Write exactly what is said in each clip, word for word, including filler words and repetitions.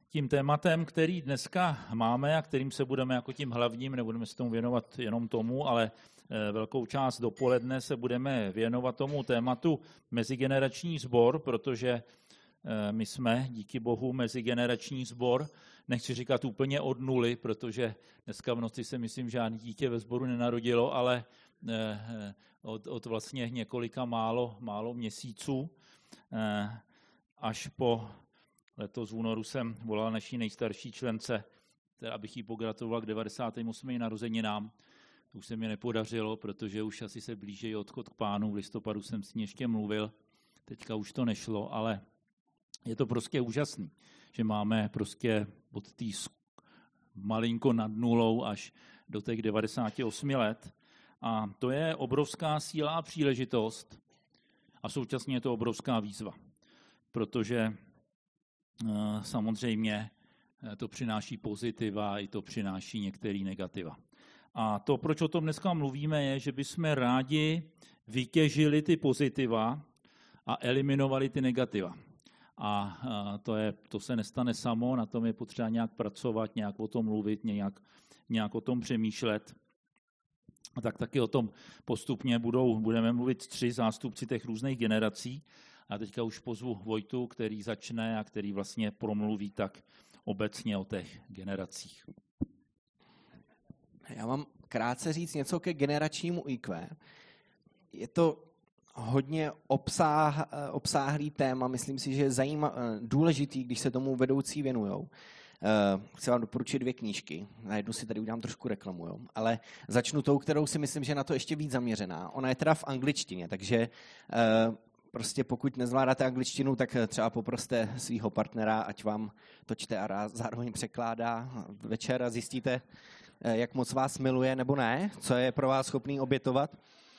tím tématem, který dneska máme a kterým se budeme jako tím hlavním, nebudeme se tomu věnovat jenom tomu, ale velkou část dopoledne se budeme věnovat tomu tématu mezigenerační sbor, protože my jsme, díky bohu, mezigenerační sbor. Nechci říkat úplně od nuly, protože dneska v noci se myslím žádný dítě ve sboru nenarodilo, ale od, od vlastně několika málo, málo měsíců až po letos v únoru jsem volal naší nejstarší člence, abych jí pogratuloval k devadesátým osmým narozeninám. To už se mi nepodařilo, protože už asi se blíží odchod k Pánu. V listopadu jsem s ní ještě mluvil, teďka už to nešlo, ale je to prostě úžasný, že máme prostě od té malinko nad nulou až do těch devadesáti osmi let. A to je obrovská síla a příležitost a současně je to obrovská výzva, protože samozřejmě to přináší pozitiva, i to přináší některé negativa. A to, proč o tom dneska mluvíme, je, že bychom rádi vytěžili ty pozitiva a eliminovali ty negativa. A to, je, to se nestane samo, na tom je potřeba nějak pracovat, nějak o tom mluvit, nějak, nějak o tom přemýšlet. A tak taky o tom postupně budou, budeme mluvit tři zástupci těch různých generací. A teďka už pozvu Vojtu, který začne a který vlastně promluví tak obecně o těch generacích. Já mám krátce říct něco ke generačnímu í kvé. Je to hodně obsáh, obsáhlý téma, myslím si, že je zajímav, důležitý, když se tomu vedoucí věnujou. Chci vám doporučit dvě knížky, na jednu si tady udělám trošku reklamu, jo? Ale začnu tou, kterou si myslím, že je na to ještě víc zaměřená. Ona je teda v angličtině, takže prostě pokud nezvládáte angličtinu, tak třeba poproste svého partnera, ať vám to čte a zároveň překládá večer a zjistíte, jak moc vás miluje nebo ne, co je pro vás schopný obětovat.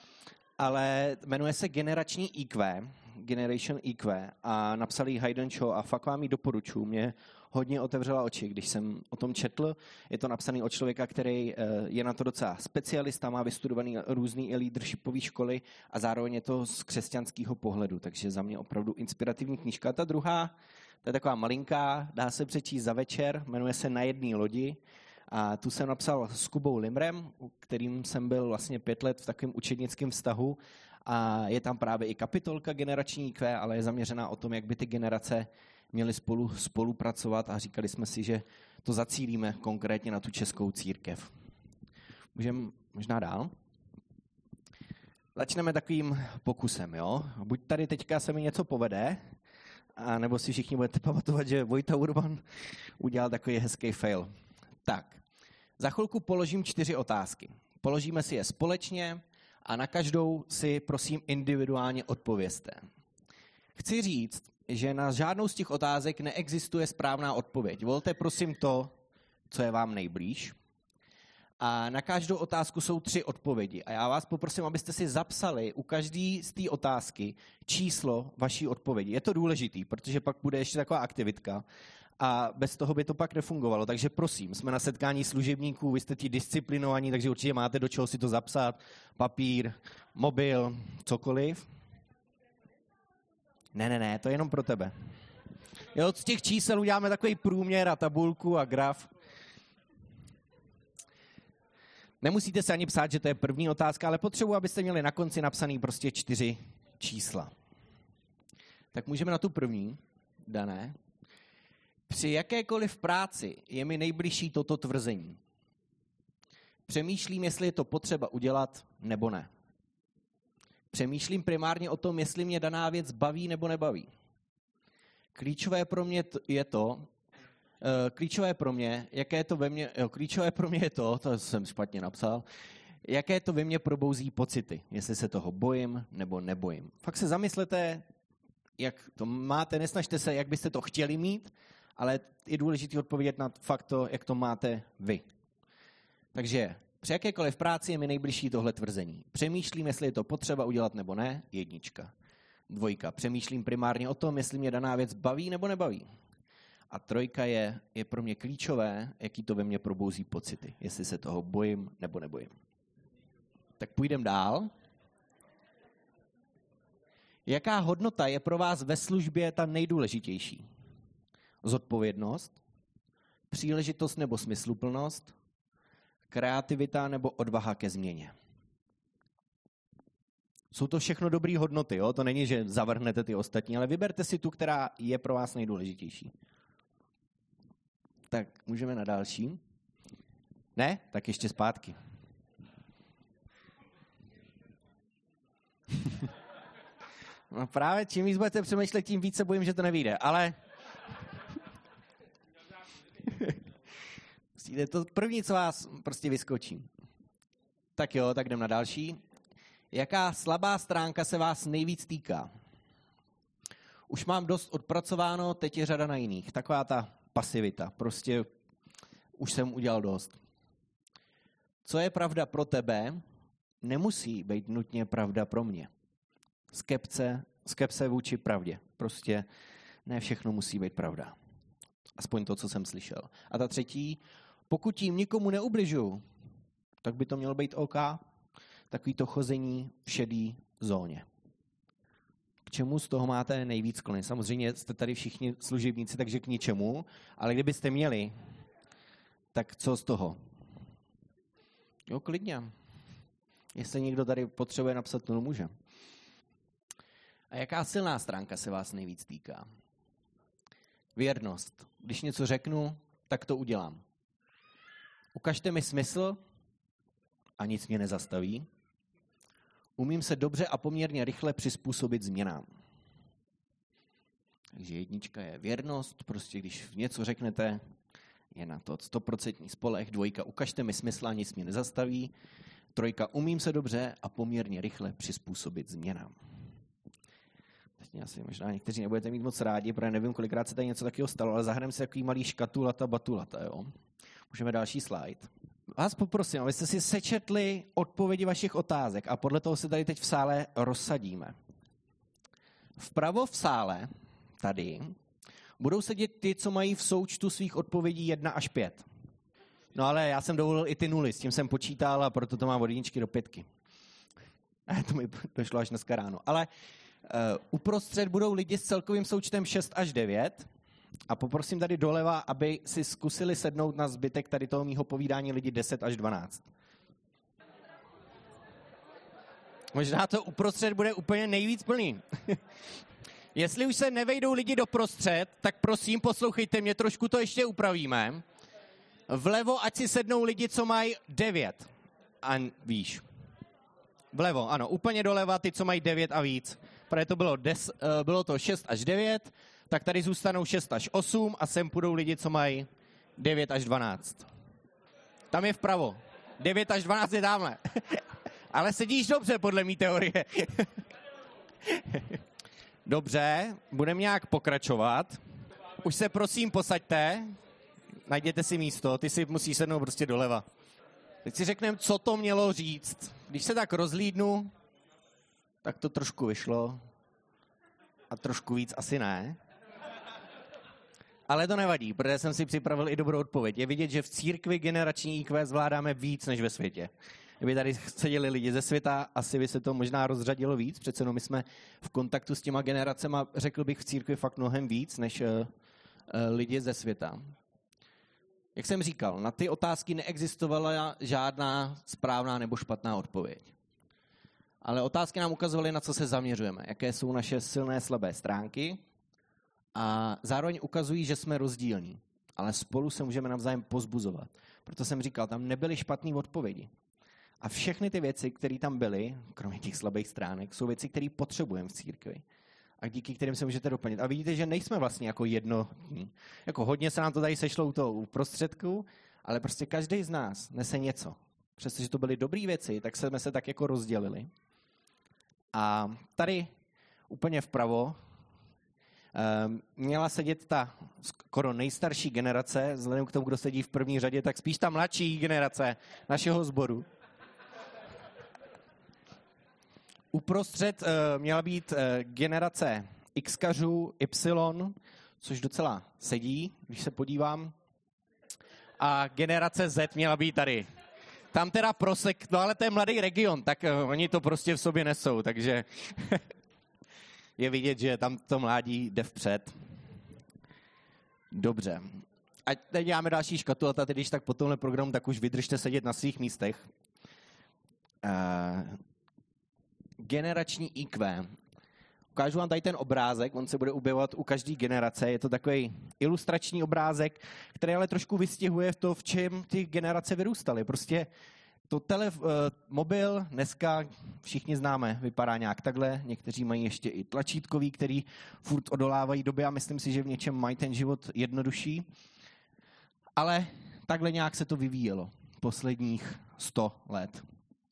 Ale jmenuje se Generační í kvé, Generation í kvé a napsal ji Hayden Shaw a fakt vám ji doporučuji. Mě hodně otevřela oči, když jsem o tom četl. Je to napsaný od člověka, který je na to docela specialista, má vystudovaný různý leadershipové školy a zároveň je to z křesťanského pohledu, takže za mě opravdu inspirativní knížka. Ta druhá, to je taková malinká, dá se přečíst za večer, jmenuje se Na jedné lodi. A tu jsem napsal s Kubou Limrem, kterým jsem byl vlastně pět let v takovém učednickém vztahu a je tam právě i kapitolka Generační í kvé, ale je zaměřená o tom, jak by ty generace měly spolu spolupracovat a říkali jsme si, že to zacílíme konkrétně na tu českou církev. Můžeme možná dál? Začneme takovým pokusem, jo? Buď tady teďka se mi něco povede, a nebo si všichni budete pamatovat, že Vojta Urban udělal takový hezký fail. Tak, za chvilku položím čtyři otázky. Položíme si je společně a na každou si prosím individuálně odpovězte. Chci říct, že na žádnou z těch otázek neexistuje správná odpověď. Volte prosím to, co je vám nejblíž. A na každou otázku jsou tři odpovědi. A já vás poprosím, abyste si zapsali u každé z té otázky číslo vaší odpovědi. Je to důležitý, protože pak bude ještě taková aktivitka. A bez toho by to pak nefungovalo. Takže prosím, jsme na setkání služebníků, vy jste ti disciplinovaní, takže určitě máte do čeho si to zapsat. Papír, mobil, cokoliv. Ne, ne, ne, to je jenom pro tebe. Jo, z těch čísel uděláme takový průměr a tabulku a graf. Nemusíte se ani psát, že to je první otázka, ale potřebuji, abyste měli na konci napsaný prostě čtyři čísla. Tak můžeme na tu první, Dané. Při jakékoliv práci je mi nejbližší toto tvrzení. Přemýšlím, jestli je to potřeba udělat, nebo ne. Přemýšlím primárně o tom, jestli mě daná věc baví nebo nebaví. Klíčové pro mě je to, klíčové pro mě, jaké to ve mně, jo, klíčové pro mě je to, to jsem špatně napsal, jaké to ve mně probouzí pocity, jestli se toho bojím nebo nebojím. Fakt se zamyslete, jak to máte, nesnažte se, jak byste to chtěli mít, ale je důležité odpovědět na fakt to, jak to máte vy. Takže při jakékoliv práci je mi nejbližší tohle tvrzení. Přemýšlím, jestli je to potřeba udělat nebo ne, jednička. Dvojka. Přemýšlím primárně o tom, jestli mě daná věc baví nebo nebaví. A trojka je, je pro mě klíčové, jaký to ve mně probouzí pocity. Jestli se toho bojím nebo nebojím. Tak půjdeme dál. Jaká hodnota je pro vás ve službě ta nejdůležitější? Zodpovědnost, příležitost nebo smysluplnost, kreativita nebo odvaha ke změně. Jsou to všechno dobré hodnoty, jo? To není, že zavrhnete ty ostatní, ale vyberte si tu, která je pro vás nejdůležitější. Tak můžeme na další. Ne? Tak ještě zpátky. No právě čím víc budete přemýšlet, tím víc se bojím, že to nevyjde, ale je to první, co vás prostě vyskočí. Tak jo, tak jdem na další. Jaká slabá stránka se vás nejvíc týká? Už mám dost odpracováno, teď je řada na jiných. Taková ta pasivita. Prostě už jsem udělal dost. Co je pravda pro tebe, nemusí být nutně pravda pro mě. Skepce, skepse vůči pravdě. Prostě ne všechno musí být pravda. Aspoň to, co jsem slyšel. A ta třetí, pokud tím nikomu neubližuju, tak by to mělo být OK. Takový to chození v šedý zóně. K čemu z toho máte nejvíc sklony? Samozřejmě jste tady všichni služebníci, takže k ničemu, ale kdybyste měli, tak co z toho? Jo, klidně. Jestli někdo tady potřebuje napsat, to může. A jaká silná stránka se vás nejvíc týká? Věrnost. Když něco řeknu, tak to udělám. Ukažte mi smysl a nic mě nezastaví. Umím se dobře a poměrně rychle přizpůsobit změnám. Takže jednička je věrnost, prostě když něco řeknete, je na to stoprocentní spoleh. Dvojka, ukažte mi smysl a nic mě nezastaví. Trojka, umím se dobře a poměrně rychle přizpůsobit změnám. Teď asi možná někteří nebudete mít moc rádi, protože nevím, kolikrát se tady něco takového stalo, ale zahrneme si takový malý škatulata, batulata, jo. Můžeme další slide. Vás poprosím, abyste si sečetli odpovědi vašich otázek a podle toho se tady teď v sále rozsadíme. Vpravo v sále, tady, budou sedět ty, co mají v součtu svých odpovědí jedna až pět. No ale já jsem dovolil i ty nuly, s tím jsem počítal a proto to mám od jedničky do pětky. A to mi došlo až dneska ráno. Ale uh, uprostřed budou lidi s celkovým součtem šest až devět. A poprosím tady doleva, aby si zkusili sednout na zbytek tady toho mýho povídání lidi deset až dvanáct. Možná to uprostřed bude úplně nejvíc plný. Jestli už se nevejdou lidi doprostřed, tak prosím poslouchejte mě, trošku to ještě upravíme. Vlevo, ať si sednou lidi, co mají devět a výš. Vlevo, ano, úplně doleva, ty, co mají devět a víc. Protože to bylo, des, bylo to šest až devět, tak tady zůstanou šest až osm a sem půjdou lidi, co mají devět až dvanáct. Tam je vpravo. devět až dvanáct je tamhle. Ale sedíš dobře podle mý teorie. Dobře, budeme nějak pokračovat. Už se prosím posaďte. Najděte si místo, ty si musíš sednout prostě doleva. Teď si řekneme, co to mělo říct. Když se tak rozhlídnu, tak to trošku vyšlo. A trošku víc asi ne. Ale to nevadí, protože jsem si připravil i dobrou odpověď. Je vidět, že v církvi generační í kvé zvládáme víc než ve světě. Kdyby tady seděli lidi ze světa, asi by se to možná rozřadilo víc. Přece no my jsme v kontaktu s těma generacema, řekl bych, v církvi fakt mnohem víc než uh, uh, lidi ze světa. Jak jsem říkal, na ty otázky neexistovala žádná správná nebo špatná odpověď. Ale otázky nám ukazovaly, na co se zaměřujeme, jaké jsou naše silné, slabé stránky a zároveň ukazují, že jsme rozdílní, ale spolu se můžeme navzájem pozbuzovat. Proto jsem říkal, tam nebyly špatné odpovědi. A všechny ty věci, které tam byly, kromě těch slabých stránek, jsou věci, které potřebujeme v církvi a díky kterým se můžete doplnit. A vidíte, že nejsme vlastně jako jednotní. Jako hodně se nám to tady sešlo u toho uprostředku, ale prostě každý z nás nese něco. Přestože to byly dobré věci, tak jsme se tak jako rozdělili. A tady úplně vpravo um, měla sedět ta skoro nejstarší generace, vzhledem k tomu, kdo sedí v první řadě, tak spíš ta mladší generace našeho sboru. Uprostřed uh, měla být uh, generace Xkařů, Y, což docela sedí, když se podívám. A generace Z měla být tady. Tam teda prosek, no ale to je mladý region, tak uh, oni to prostě v sobě nesou, takže je vidět, že tam to mládí jde vpřed. Dobře. ať neděláme další škatulata, tedy když tak po tomhle programu, tak už vydržte sedět na svých místech. Uh, generační í kvé. Ukážu vám tady ten obrázek, on se bude objevovat u každé generace. Je to takový ilustrační obrázek, který ale trošku vystihuje to, v čem ty generace vyrůstaly. Prostě to tele, uh, mobil dneska všichni známe, vypadá nějak takhle. Někteří mají ještě i tlačítkový, který furt odolávají době a myslím si, že v něčem mají ten život jednodušší. Ale takhle nějak se to vyvíjelo posledních sto let.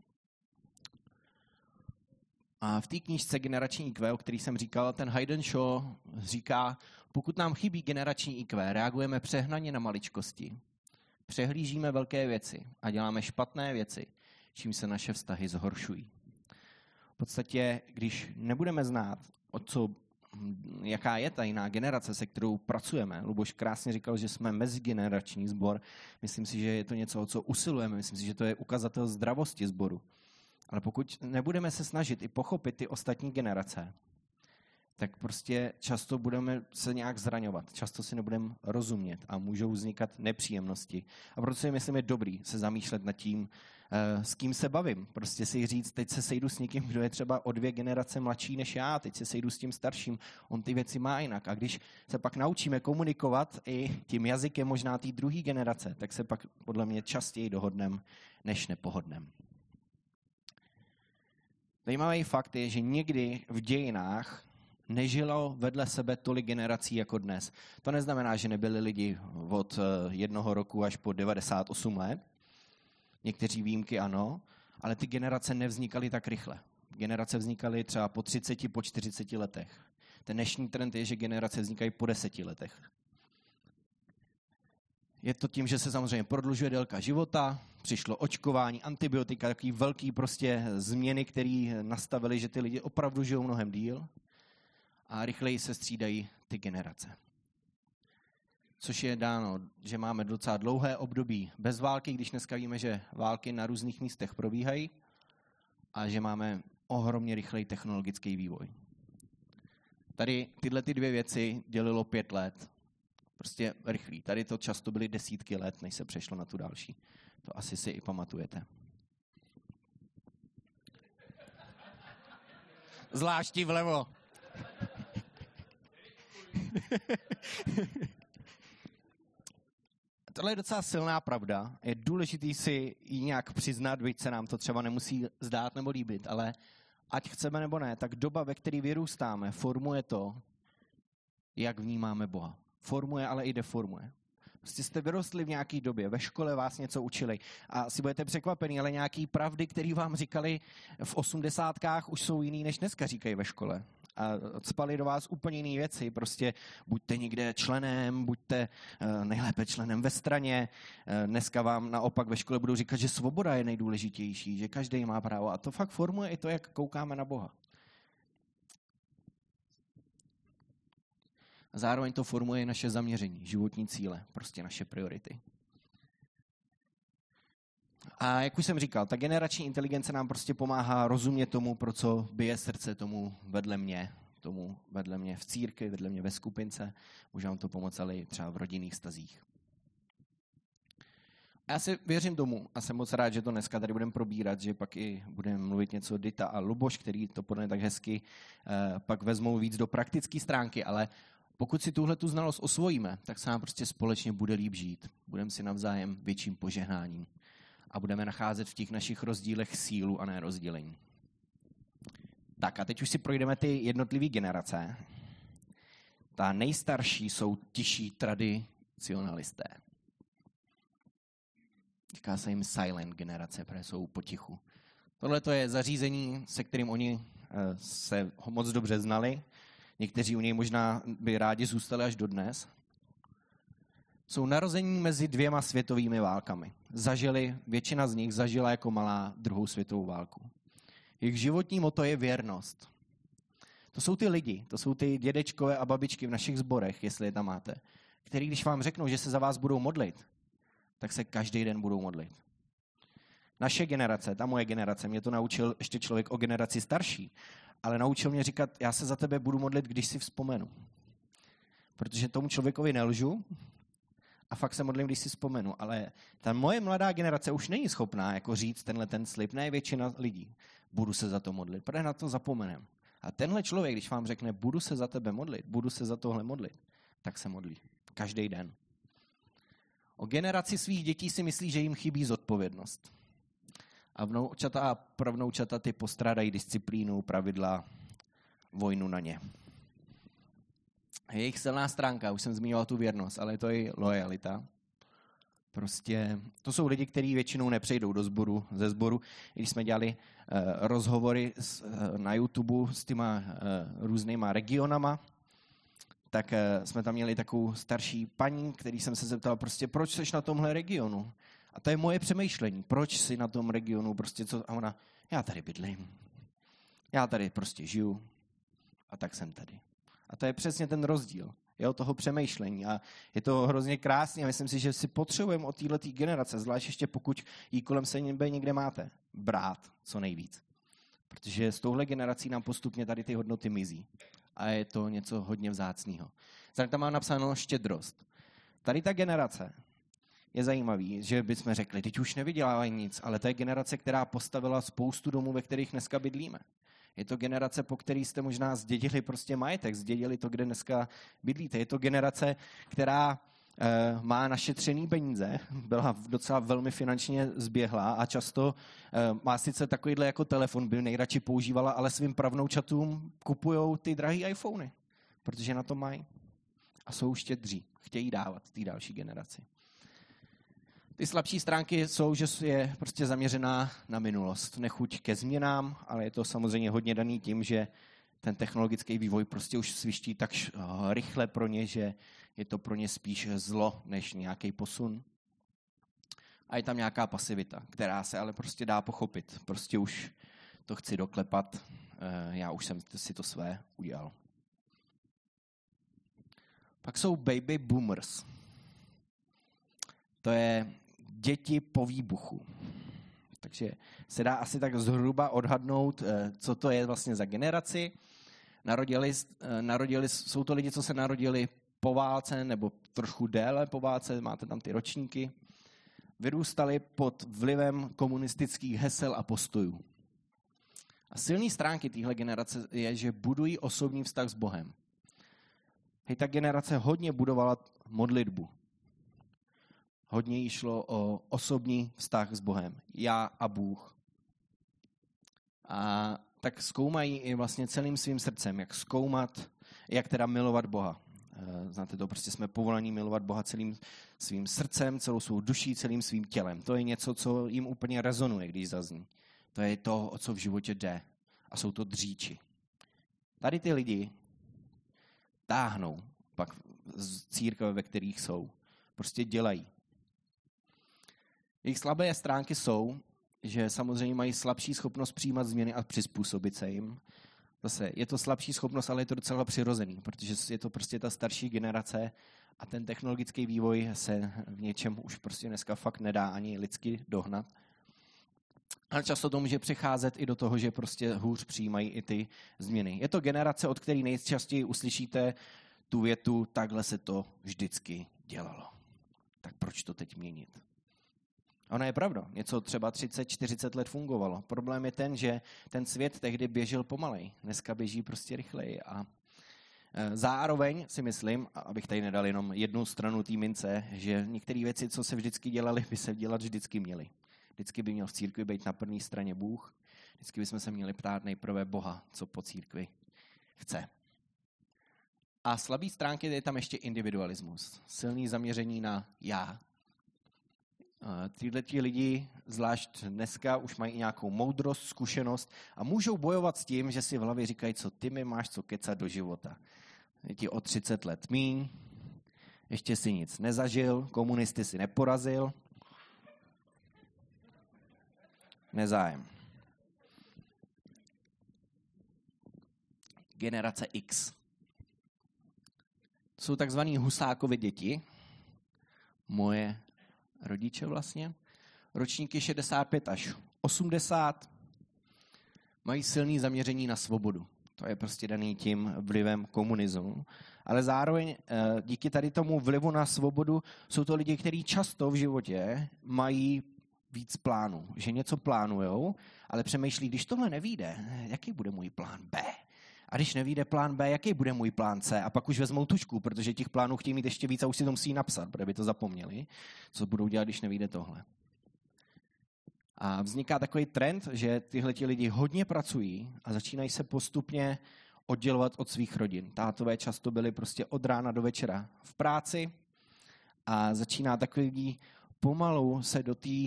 A v té knížce Generační í kvé, o který jsem říkal, ten Hayden Shaw říká, pokud nám chybí generační í kvé, reagujeme přehnaně na maličkosti, přehlížíme velké věci a děláme špatné věci, čím se naše vztahy zhoršují. V podstatě, když nebudeme znát, o co, jaká je ta jiná generace, se kterou pracujeme, Luboš krásně říkal, že jsme mezigenerační sbor, myslím si, že je to něco, o co usilujeme, myslím si, že to je ukazatel zdravosti sboru. Ale pokud nebudeme se snažit i pochopit ty ostatní generace, tak prostě často budeme se nějak zraňovat, často si nebudeme rozumět a můžou vznikat nepříjemnosti. A proto si myslím, je dobrý se zamýšlet nad tím, s kým se bavím. Prostě si říct, teď se sejdu s někým, kdo je třeba o dvě generace mladší než já, teď se sejdu s tím starším, on ty věci má jinak. A když se pak naučíme komunikovat i tím jazykem možná té druhé generace, tak se pak podle mě častěji dohodneme, než nepohodneme. Zajímavý fakt je, že někdy v dějinách nežilo vedle sebe tolik generací jako dnes. To neznamená, že nebyli lidi od jednoho roku až po devadesát osm let. Někteří výjimky ano, ale ty generace nevznikaly tak rychle. Generace vznikaly třeba po třiceti, po čtyřiceti letech. Ten dnešní trend je, že generace vznikají po deseti letech. Je to tím, že se samozřejmě prodlužuje délka života, přišlo očkování, antibiotika, takový velký prostě změny, které nastavily, že ty lidi opravdu žijou mnohem díl a rychleji se střídají ty generace. Což je dáno, že máme docela dlouhé období bez války, když dneska víme, že války na různých místech probíhají a že máme ohromně rychlej technologický vývoj. Tady tyhle ty dvě věci dělilo pět let. Prostě rychlý. Tady to často byly desítky let, než se přešlo na tu další. To asi si i pamatujete. Zvláště vlevo. Tohle je docela silná pravda. Je důležitý si ji nějak přiznat, byť se nám to třeba nemusí zdát nebo líbit, ale ať chceme nebo ne, tak doba, ve které vyrůstáme, formuje to, jak vnímáme Boha. Formuje, ale i deformuje. Prostě jste vyrostli v nějaké době, ve škole vás něco učili a asi budete překvapení, ale nějaký pravdy, které vám říkali v osmdesátkách, už jsou jiný, než dneska říkají ve škole. A cpali do vás úplně jiné věci. Prostě buďte někde členem, buďte uh, nejlépe členem ve straně. Uh, dneska vám naopak ve škole budou říkat, že svoboda je nejdůležitější, že každý má právo. A to fakt formuje i to, jak koukáme na Boha. A zároveň to formuje naše zaměření, životní cíle, prostě naše priority. A jak už jsem říkal, ta generační inteligence nám prostě pomáhá rozumět tomu, pro co bije srdce tomu vedle mě, tomu vedle mě v církvi, vedle mě ve skupince. Může vám to pomoct ale i třeba v rodinných vztazích. A já si věřím tomu a jsem moc rád, že to dneska tady budeme probírat, že pak i budeme mluvit něco Dita a Luboš, který to podle mě tak hezky eh, pak vezmou víc do praktické stránky, ale pokud si tuhle tu znalost osvojíme, tak se nám prostě společně bude líp žít. Budeme si navzájem větším požehnáním. A budeme nacházet v těch našich rozdílech sílu a ne rozdělení. Tak a teď už si projdeme ty jednotlivé generace. Ta nejstarší jsou tiší tradicionalisté. Říká se jim silent generace, protože jsou potichu. Tohle to je zařízení, se kterým oni se moc dobře znali. Někteří u něj možná by rádi zůstali až dodnes. Jsou narození mezi dvěma světovými válkami. Zažili, většina z nich zažila jako malá druhou světovou válku. Jejich životní motto je věrnost. To jsou ty lidi, to jsou ty dědečkové a babičky v našich sborech, jestli je tam máte, který když vám řeknou, že se za vás budou modlit, tak se každý den budou modlit. Naše generace, ta moje generace, mě to naučil ještě člověk o generaci starší, ale naučil mě říkat, já se za tebe budu modlit, když si vzpomenu. Protože tomu člověkovi nelžu A fakt se modlím, když si vzpomenu, ale ta moje mladá generace už není schopná jako říct tenhle ten slib, ne většina lidí. Budu se za to modlit, protože na to zapomenem. A tenhle člověk, když vám řekne, budu se za tebe modlit, budu se za tohle modlit, tak se modlí. Každý den. O generaci svých dětí si myslí, že jim chybí zodpovědnost. A vnoučata a pravnoučata ty postrádají disciplínu, pravidla, vojnu na ně. Jejich silná stránka, už jsem zmiňoval tu věrnost, ale to je lojalita. Prostě to jsou lidi, kteří většinou nepřejdou do sboru, ze sboru. Když jsme dělali uh, rozhovory s, uh, na YouTube s těma uh, různýma regionama, tak uh, jsme tam měli takovou starší paní, který jsem se zeptal, prostě proč jsi na tomhle regionu? A to je moje přemýšlení. Proč jsi na tom regionu? Prostě co? A ona, já tady bydlím. Já tady prostě žiju. A tak jsem tady. A to je přesně ten rozdíl. Jo, toho přemýšlení. A je to hrozně krásné. A myslím si, že si potřebujeme od této generace, zvlášť ještě pokud jí kolem sebe někde máte, brát co nejvíc. Protože s touhle generací nám postupně tady ty hodnoty mizí. A je to něco hodně vzácného. Zároveň tam mám napsáno štědrost. Tady ta generace je zajímavý, že bychom řekli, teď už nevydělávají nic, ale to je generace, která postavila spoustu domů, ve kterých dneska bydlíme. Je to generace, po který jste možná zdědili prostě majetek, zdědili to, kde dneska bydlíte. Je to generace, která e, má našetřený peníze, byla docela velmi finančně zběhlá a často e, má sice takovýhle jako telefon, by nejradši používala, ale svým pravnoučatům kupujou ty drahý iPhony, protože na to mají. A jsou štědří, chtějí dávat té další generaci. Ty slabší stránky jsou, že je prostě zaměřená na minulost. Nechuť ke změnám, ale je to samozřejmě hodně daný tím, že ten technologický vývoj prostě už sviští tak rychle pro ně, že je to pro ně spíš zlo, než nějaký posun. A je tam nějaká pasivita, která se ale prostě dá pochopit. Prostě už to chci doklepat, já už jsem si to své udělal. Pak jsou baby boomers. To je děti po výbuchu. Takže se dá asi tak zhruba odhadnout, co to je vlastně za generaci. Narodili, narodili, jsou to lidi, co se narodili po válce nebo trošku déle po válce, máte tam ty ročníky. Vyrůstali pod vlivem komunistických hesel a postojů. A silné stránky téhle generace je, že budují osobní vztah s Bohem. Hej, ta generace hodně budovala modlitbu. Hodně jí šlo o osobní vztah s Bohem. Já a Bůh. A tak zkoumají i vlastně celým svým srdcem, jak zkoumat, jak teda milovat Boha. Znáte to, prostě jsme povolaní milovat Boha celým svým srdcem, celou svou duší, celým svým tělem. To je něco, co jim úplně rezonuje, když zazní. To je to, o co v životě jde. A jsou to dříči. Tady ty lidi táhnou pak z církve, ve kterých jsou. Prostě dělají. Jejich slabé stránky jsou, že samozřejmě mají slabší schopnost přijímat změny a přizpůsobit se jim. Zase je to slabší schopnost, ale je to docela přirozený, protože je to prostě ta starší generace a ten technologický vývoj se v něčem už prostě dneska fakt nedá ani lidsky dohnat. Ale často to může přecházet i do toho, že prostě hůř přijímají i ty změny. Je to generace, od které nejčastěji uslyšíte tu větu, takhle se to vždycky dělalo. Tak proč to teď měnit? Ona je pravda, něco třeba třicet čtyřicet let fungovalo. Problém je ten, že ten svět tehdy běžel pomalej, dneska běží prostě rychleji. A zároveň si myslím, abych tady nedal jenom jednu stranu té mince, že některé věci, co se vždycky dělaly, by se dělat vždycky měly. Vždycky by měl v církvi být na první straně Bůh, vždycky bychom se měli ptát nejprve Boha, co po církvi chce. A slabý stránky je tam ještě individualismus, silný zaměření na já. Tyhle ti lidi, zvlášť dneska, už mají nějakou moudrost, zkušenost a můžou bojovat s tím, že si v hlavě říkají, co ty mi máš co kecat do života. Je ti o třicet let míň, ještě si nic nezažil, komunisty si neporazil. Nezájem. Generace X. Jsou takzvaný Husákovi děti, moje rodiče vlastně, ročníky šedesát pět až osmdesát, mají silné zaměření na svobodu. To je prostě daný tím vlivem komunismu. Ale zároveň díky tady tomu vlivu na svobodu jsou to lidi, kteří často v životě mají víc plánů. Že něco plánujou, ale přemýšlí, když tohle nevyjde, jaký bude můj plán B? A když nevyjde plán B, jaký bude můj plán C? A pak už vezmou tužku, protože těch plánů chtějí mít ještě víc a už si to musí napsat, protože by to zapomněli, co budou dělat, když nevyjde tohle. A vzniká takový trend, že tyhle ti lidi hodně pracují a začínají se postupně oddělovat od svých rodin. Tátové často byli prostě od rána do večera v práci a začíná takový pomalu se do té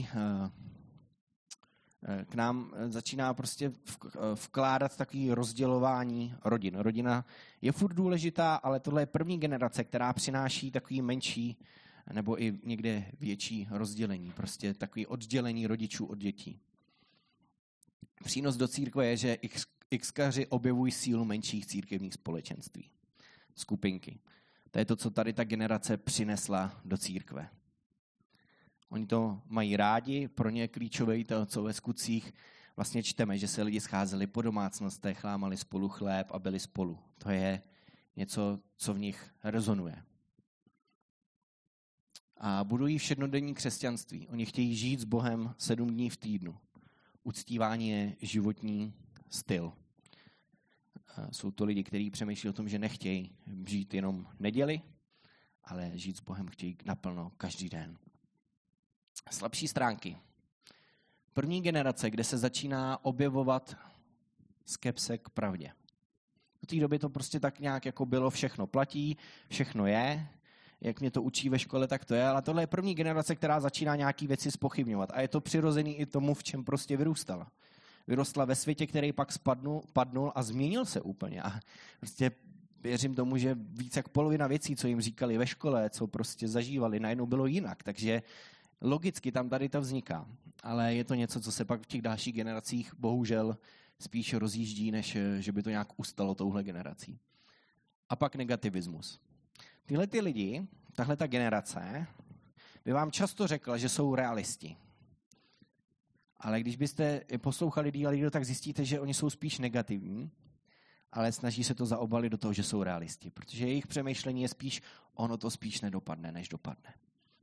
k nám začíná prostě vkládat takový rozdělování rodin. Rodina je furt důležitá, ale tohle je první generace, která přináší takový menší nebo i někde větší rozdělení, prostě takový oddělení rodičů od dětí. Přínos do církve je, že xkaři objevují sílu menších církevních společenství, skupinky. To je to, co tady ta generace přinesla do církve. Oni to mají rádi, pro ně je klíčové to, co ve skutcích vlastně čteme, že se lidi scházeli po domácnostech, lámali spolu chléb a byli spolu. To je něco, co v nich rezonuje. A budují všednodenní křesťanství. Oni chtějí žít s Bohem sedm dní v týdnu. Uctívání je životní styl. Jsou to lidi, kteří přemýšlí o tom, že nechtějí žít jenom neděli, ale žít s Bohem chtějí naplno každý den. Slabší stránky. První generace, kde se začíná objevovat skepse k pravdě. Do té doby to prostě tak nějak jako bylo, všechno platí, všechno je, jak mě to učí ve škole, tak to je, ale tohle je první generace, která začíná nějaký věci zpochybňovat. A je to přirozený i tomu, v čem prostě vyrůstala. Vyrostla ve světě, který pak spadnul, padnul a změnil se úplně. A prostě věřím tomu, že víc jak polovina věcí, co jim říkali ve škole, co prostě zažívali, najednou bylo jinak. Takže logicky tam tady to vzniká. Ale je to něco, co se pak v těch dalších generacích bohužel spíš rozjíždí, než že by to nějak ustalo touhle generací. A pak negativismus. Tyhle ty lidi, tahle ta generace, by vám často řekla, že jsou realisti. Ale když byste poslouchali díl lidí, tak zjistíte, že oni jsou spíš negativní, ale snaží se to zaobalit do toho, že jsou realisti. Protože jejich přemýšlení je spíš, ono to spíš nedopadne, než dopadne.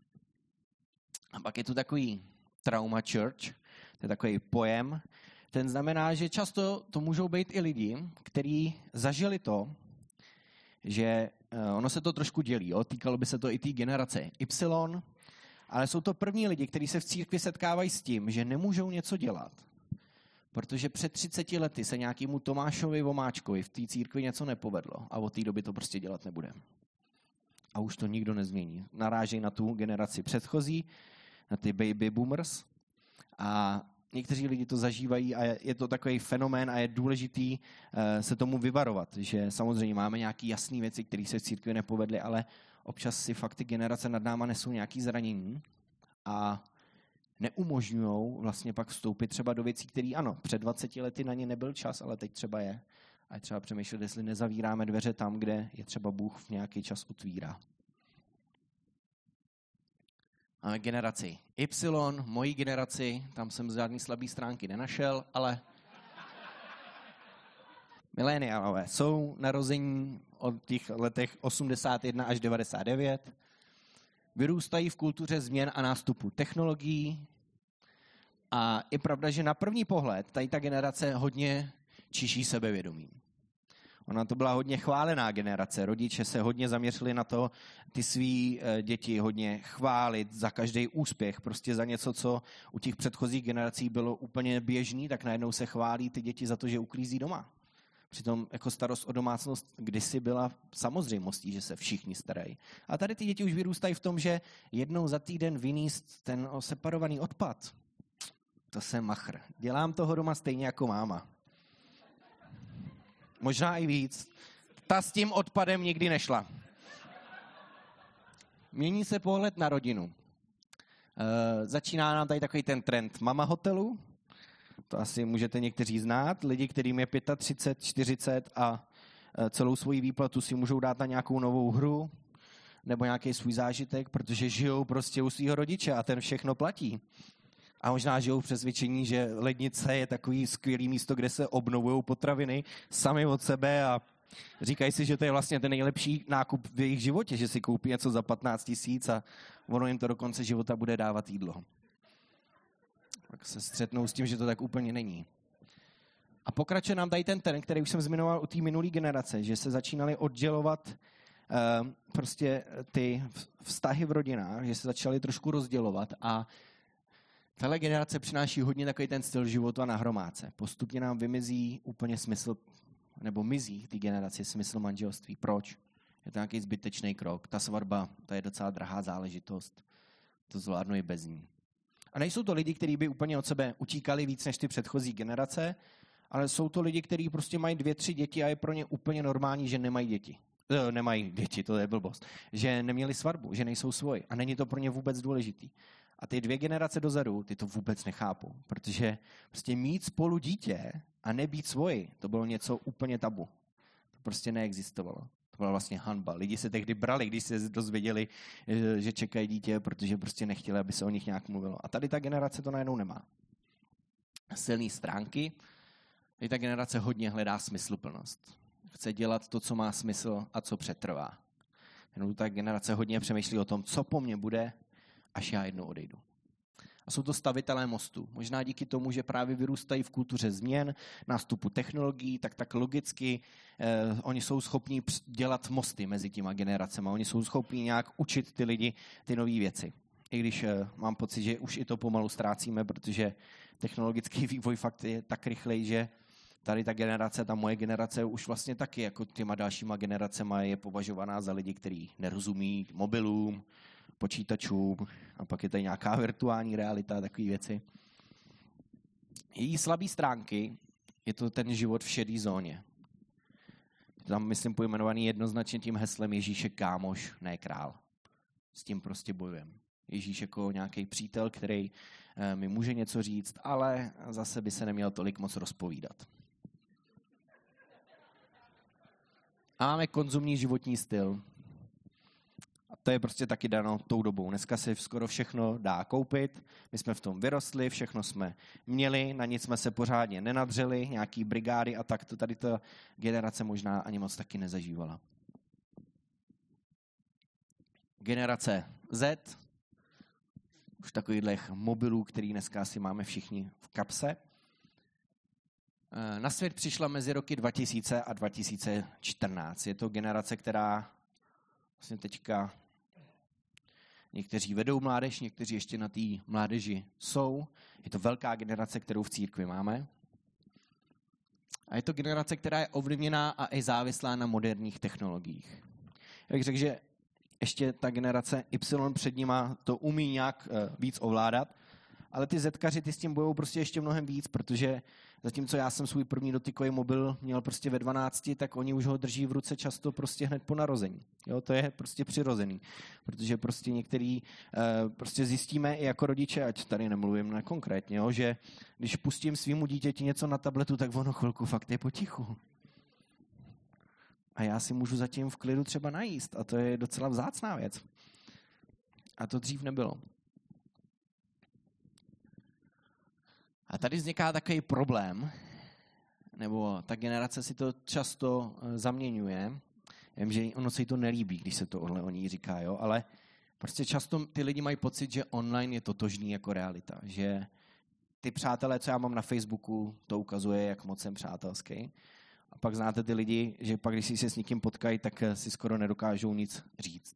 A pak je tu takový trauma church, to je takový pojem. Ten znamená, že často to můžou být i lidi, kteří zažili to, že ono se to trošku dělí. Jo? Týkalo by se to i té generace Y, ale jsou to první lidi, kteří se v církvi setkávají s tím, že nemůžou něco dělat. Protože před třiceti lety se nějakému Tomášovi Vomáčkovi v té církvi něco nepovedlo a od té doby to prostě dělat nebude. A už to nikdo nezmění. Narážejí na tu generaci předchozí, na ty baby boomers a někteří lidi to zažívají a je to takový fenomén a je důležitý se tomu vyvarovat, že samozřejmě máme nějaké jasné věci, které se v církvi nepovedly, ale občas si fakt ty generace nad náma nesou nějaké zranění a neumožňují vlastně pak vstoupit třeba do věcí, které ano, před dvaceti lety na ně nebyl čas, ale teď třeba je. A je třeba přemýšlet, jestli nezavíráme dveře tam, kde je třeba Bůh v nějaký čas otvírá. Máme generaci Y, mojí generaci, tam jsem žádný slabý stránky nenašel, ale mileniálové jsou narození od těch letech osmdesát jedna až devadesát devět, vyrůstají v kultuře změn a nástupu technologií a je pravda, že na první pohled tady ta generace hodně čiší sebevědomí. Ona to byla hodně chválená generace. Rodiče se hodně zaměřili na to, ty svý děti hodně chválit za každý úspěch. Prostě za něco, co u těch předchozích generací bylo úplně běžný, tak najednou se chválí ty děti za to, že uklízí doma. Přitom jako starost o domácnost kdysi byla samozřejmostí, že se všichni starají. A tady ty děti už vyrůstají v tom, že jednou za týden vyníst ten separovaný odpad. To jsem machr. Dělám toho doma stejně jako máma. Možná i víc. Ta s tím odpadem nikdy nešla. Mění se pohled na rodinu. E, začíná nám tady takový ten trend mama hotelu. To asi můžete někteří znát. Lidi, kterým je třicet pět, čtyřicet a celou svoji výplatu si můžou dát na nějakou novou hru nebo nějaký svůj zážitek, protože žijou prostě u svého rodiče a ten všechno platí. A možná žijou v přesvědčení, že lednice je takový skvělý místo, kde se obnovují potraviny sami od sebe a říkají si, že to je vlastně ten nejlepší nákup v jejich životě, že si koupí něco za patnáct tisíc a ono jim to do konce života bude dávat jídlo. Tak se střetnou s tím, že to tak úplně není. A pokračuje nám tady ten trend, který už jsem zmiňoval u té minulé generace, že se začínaly oddělovat uh, prostě ty vztahy v rodinách, že se začaly trošku rozdělovat a tahle generace přináší hodně takový ten styl života na hromádce. Postupně nám vymizí úplně smysl, nebo mizí té generaci smysl manželství. Proč? Je to nějaký zbytečný krok. Ta svatba, to je docela drahá záležitost. To zvládnu i bez ní. A nejsou to lidi, kteří by úplně od sebe utíkali víc než ty předchozí generace, ale jsou to lidi, kteří prostě mají dvě, tři děti a je pro ně úplně normální, že nemají děti. E, nemají děti, to je blbost. Že neměli svatbu, že nejsou svoji. A není to pro ně vůbec důležitý. A ty dvě generace dozadu, ty to vůbec nechápou. Protože prostě mít spolu dítě a nebýt svoji, to bylo něco úplně tabu. To prostě neexistovalo. To byla vlastně hanba. Lidi se tehdy brali, když se dozvěděli, že čekají dítě, protože prostě nechtěli, aby se o nich nějak mluvilo. A tady ta generace to najednou nemá. Silné stránky. Tady ta generace hodně hledá smysluplnost. Chce dělat to, co má smysl a co přetrvá. Jenom ta generace hodně přemýšlí o tom, co po mně bude, až já jednou odejdu. A jsou to stavitelé mostů. Možná díky tomu, že právě vyrůstají v kultuře změn, nástupu technologií, tak tak logicky eh, oni jsou schopní dělat mosty mezi těma generacemi. Oni jsou schopní nějak učit ty lidi ty nové věci. I když eh, mám pocit, že už i to pomalu ztrácíme, protože technologický vývoj fakt je tak rychlej, že tady ta generace, ta moje generace už vlastně taky jako těma dalšíma generacema je považovaná za lidi, kteří nerozumí mobilům, počítačům a pak je tady nějaká virtuální realita a takové věci. Její slabé stránky je to ten život v šedé zóně. Tam, myslím, pojmenovaný jednoznačně tím heslem Ježíšek kámoš, ne král. S tím prostě bojujeme. Ježíš jako nějaký přítel, který mi může něco říct, ale zase by se neměl tolik moc rozpovídat. A máme konzumní životní styl. A to je prostě taky dano tou dobou. Dneska se skoro všechno dá koupit. My jsme v tom vyrostli, všechno jsme měli, na nic jsme se pořádně nenadřeli, nějaký brigády a tak to tady ta generace možná ani moc taky nezažívala. Generace Z, už takových mobilů, který dneska asi máme všichni v kapse. Na svět přišla mezi roky dva tisíce a dva tisíce čtrnáct. Je to generace, která vlastně teďka někteří vedou mládež, někteří ještě na té mládeži jsou. Je to velká generace, kterou v církvi máme. A je to generace, která je ovlivněná a i závislá na moderních technologiích. Jak řekl, že ještě ta generace Y před nima to umí nějak víc ovládat, ale ty Zetkaři ty s tím bojují prostě ještě mnohem víc, protože zatímco já jsem svůj první dotykový mobil měl prostě ve dvanácti, tak oni už ho drží v ruce často prostě hned po narození. Jo, to je prostě přirozený, protože prostě některý uh, prostě zjistíme i jako rodiče, ať tady nemluvím na konkrétně, jo, že když pustím svýmu dítěti něco na tabletu, tak ono chvilku fakt je potichu. A já si můžu zatím v klidu třeba najíst a to je docela vzácná věc. A to dřív nebylo. A tady vzniká takový problém, nebo ta generace si to často zaměňuje. Vím, že ono se jí to nelíbí, když se to o ní říká, jo? Ale prostě často ty lidi mají pocit, že online je totožný jako realita. Že ty přátelé, co já mám na Facebooku, to ukazuje, jak moc jsem přátelský. A pak znáte ty lidi, že pak, když si se s někým potkají, tak si skoro nedokážou nic říct.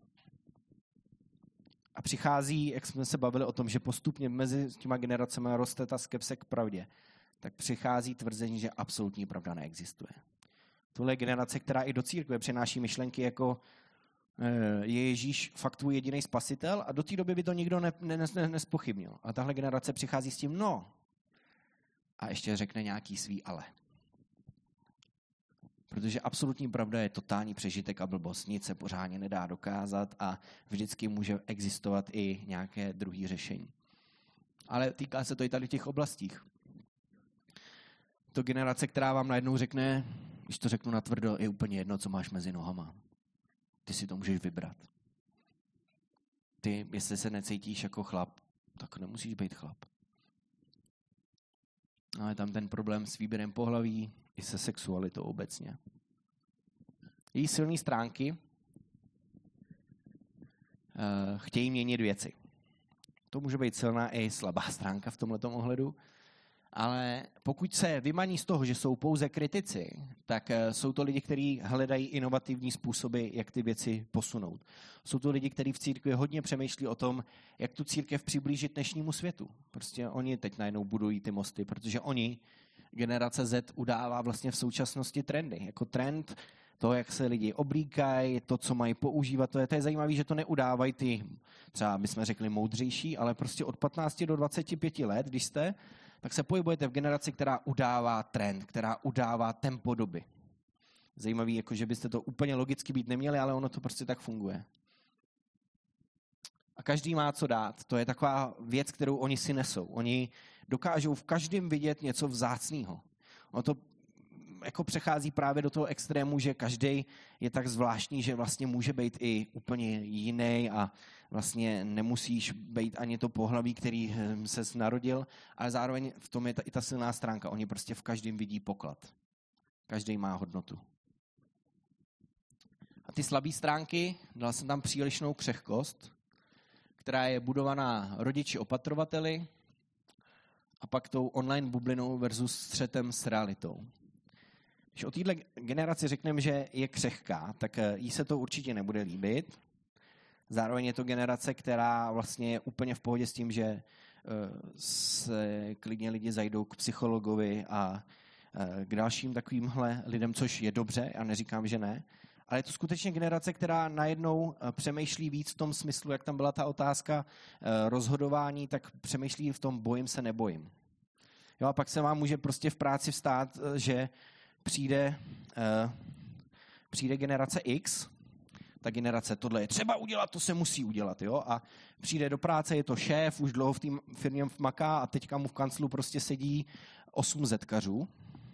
A přichází, jak jsme se bavili o tom, že postupně mezi těma generacemi roste ta skepse k pravdě, tak přichází tvrzení, že absolutní pravda neexistuje. Tohle je generace, která i do církve přináší myšlenky jako je Ježíš fakt tvůj jediný spasitel a do té doby by to nikdo ne, ne, ne, nespochybnil. A tahle generace přichází s tím no. A ještě řekne nějaký svý ale. Protože absolutní pravda je totální přežitek a blbost. Nic se pořádně nedá dokázat a vždycky může existovat i nějaké druhé řešení. Ale týká se to i tady těch oblastích. To generace, která vám najednou řekne, když to řeknu natvrdo, je úplně jedno, co máš mezi nohama. Ty si to můžeš vybrat. Ty, jestli se necítíš jako chlap, tak nemusíš být chlap. No, je tam ten problém s výběrem pohlaví i se sexualitou obecně. Její silné stránky uh, chtějí měnit věci. To může být silná i slabá stránka v tomhletom ohledu, ale pokud se vymaní z toho, že jsou pouze kritici, tak uh, jsou to lidi, kteří hledají inovativní způsoby, jak ty věci posunout. Jsou to lidi, kteří v církvi hodně přemýšlí o tom, jak tu církev přiblížit dnešnímu světu. Prostě oni teď najednou budují ty mosty, protože oni, generace Z, udává vlastně v současnosti trendy. Jako trend to, jak se lidi oblíkají, to, co mají používat, to je, to je zajímavé, že to neudávají ty, třeba bychom řekli moudřejší, ale prostě od patnácti do dvaceti pěti let, když jste, tak se pohybujete v generaci, která udává trend, která udává tempo doby. Zajímavý, jako že byste to úplně logicky být neměli, ale ono to prostě tak funguje. A každý má co dát. To je taková věc, kterou oni si nesou. Oni dokážou v každém vidět něco vzácného. Ono to jako přechází právě do toho extrému, že každý je tak zvláštní, že vlastně může být i úplně jiný a vlastně nemusíš být ani to pohlaví, který ses narodil, ale zároveň v tom je ta, i ta silná stránka. Oni prostě v každém vidí poklad. Každý má hodnotu. A ty slabé stránky, dal jsem tam přílišnou křehkost, která je budovaná rodiči opatrovateli a pak tou online bublinou versus střetem s realitou. Když o této generaci řekneme, že je křehká, tak jí se to určitě nebude líbit. Zároveň je to generace, která vlastně je úplně v pohodě s tím, že se klidně lidi zajdou k psychologovi a k dalším takovýmhle lidem, což je dobře, já neříkám, že ne, ale je to skutečně generace, která najednou přemýšlí víc v tom smyslu, jak tam byla ta otázka rozhodování, tak přemýšlí v tom bojím se, nebojím. Jo, a pak se vám může prostě v práci vstát, že přijde, uh, přijde generace X, ta generace tohle je třeba udělat, to se musí udělat, jo, a přijde do práce, je to šéf, už dlouho v té firmě maká a teďka mu v kanclu prostě sedí osm zetkařů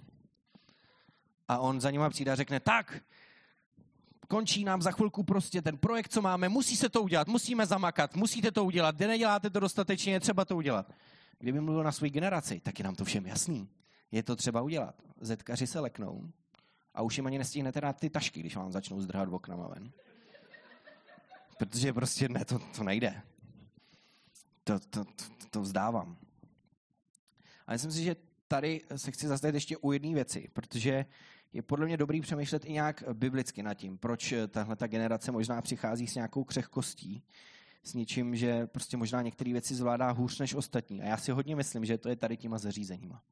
a on za nima přijde a řekne, tak, končí nám za chvilku prostě ten projekt, co máme, musí se to udělat, musíme zamakat, musíte to udělat, kde neděláte to dostatečně, je třeba to udělat. Kdyby mluvil na svou generaci, tak je nám to všem jasný. Je to třeba udělat. Zetkaři se leknou a už jim ani nestihnete dát ty tašky, když vám začnou zdrhat oknama ven. Protože prostě ne, to, to nejde. To, to, to, to vzdávám. A myslím si, že tady se chci zastavit ještě u jedné věci, protože je podle mě dobrý přemýšlet i nějak biblicky nad tím, proč tahle ta generace možná přichází s nějakou křehkostí, s něčím, že prostě možná některé věci zvládá hůř než ostatní. A já si hodně myslím, že to je tady těma zařízeníma.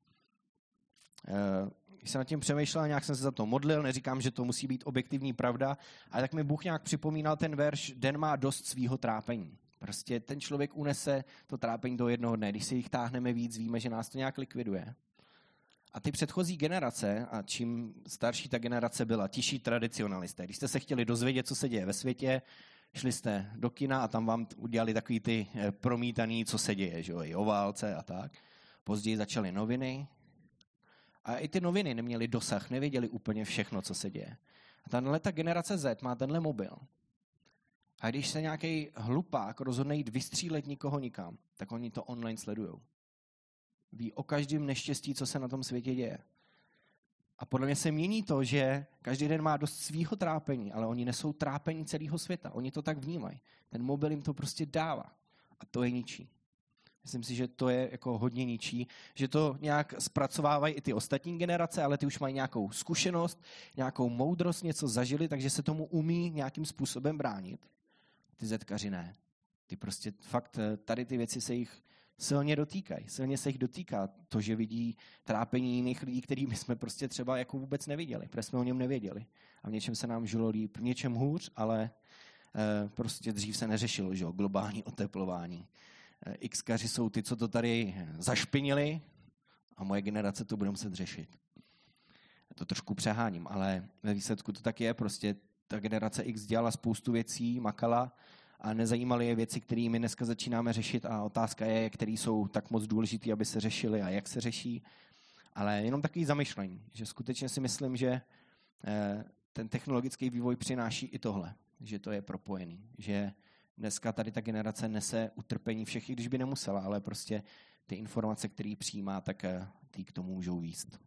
Když jsem nad tím přemýšlel, nějak jsem se za to modlil, neříkám, že to musí být objektivní pravda, ale tak mi Bůh nějak připomínal ten verš, den má dost svýho trápení. Prostě ten člověk unese to trápení do jednoho dne. Když si jich táhneme víc, víme, že nás to nějak likviduje. A ty předchozí generace, a čím starší ta generace byla, tiší tradicionalisté. Když jste se chtěli dozvědět, co se děje ve světě, šli jste do kina a tam vám udělali takový ty promítaný, co se děje, že jo, i o válce a tak. Později začaly noviny a i ty noviny neměly dosah, nevěděli úplně všechno, co se děje. A tahle ta generace Z má tenhle mobil. A když se nějaký hlupák rozhodne jít vystřílet nikoho nikam, tak oni to online sledujou. Ví o každém neštěstí, co se na tom světě děje. A podle mě se mění to, že každý den má dost svýho trápení, ale oni nesou trápení celého světa. Oni to tak vnímají. Ten mobil jim to prostě dává. A to je ničí. Myslím si, že to je jako hodně ničí, že to nějak zpracovávají i ty ostatní generace, ale ty už mají nějakou zkušenost, nějakou moudrost, něco zažili, takže se tomu umí nějakým způsobem bránit. Ty zetkaři ne. Ty prostě fakt tady ty věci se jich silně dotýkají. Silně se jich dotýká to, že vidí trápení jiných lidí, který my jsme prostě třeba jako vůbec neviděli, protože jsme o něm nevěděli. A v něčem se nám žilo líp, v něčem hůř, ale e, prostě dřív se neřešilo, že jo, globální oteplování. E, Xkaři jsou ty, co to tady zašpinili a moje generace to bude muset řešit. To trošku přeháním, ale ve výsledku to tak je, prostě ta generace X dělala spoustu věcí, makala, a nezajímaly je věci, které my dneska začínáme řešit a otázka je, které jsou tak moc důležité, aby se řešily a jak se řeší. Ale jenom takový zamyšlení, že skutečně si myslím, že ten technologický vývoj přináší i tohle, že to je propojený, že dneska tady ta generace nese utrpení všech, i když by nemusela, ale prostě ty informace, které přijímá, tak ty k tomu můžou vést.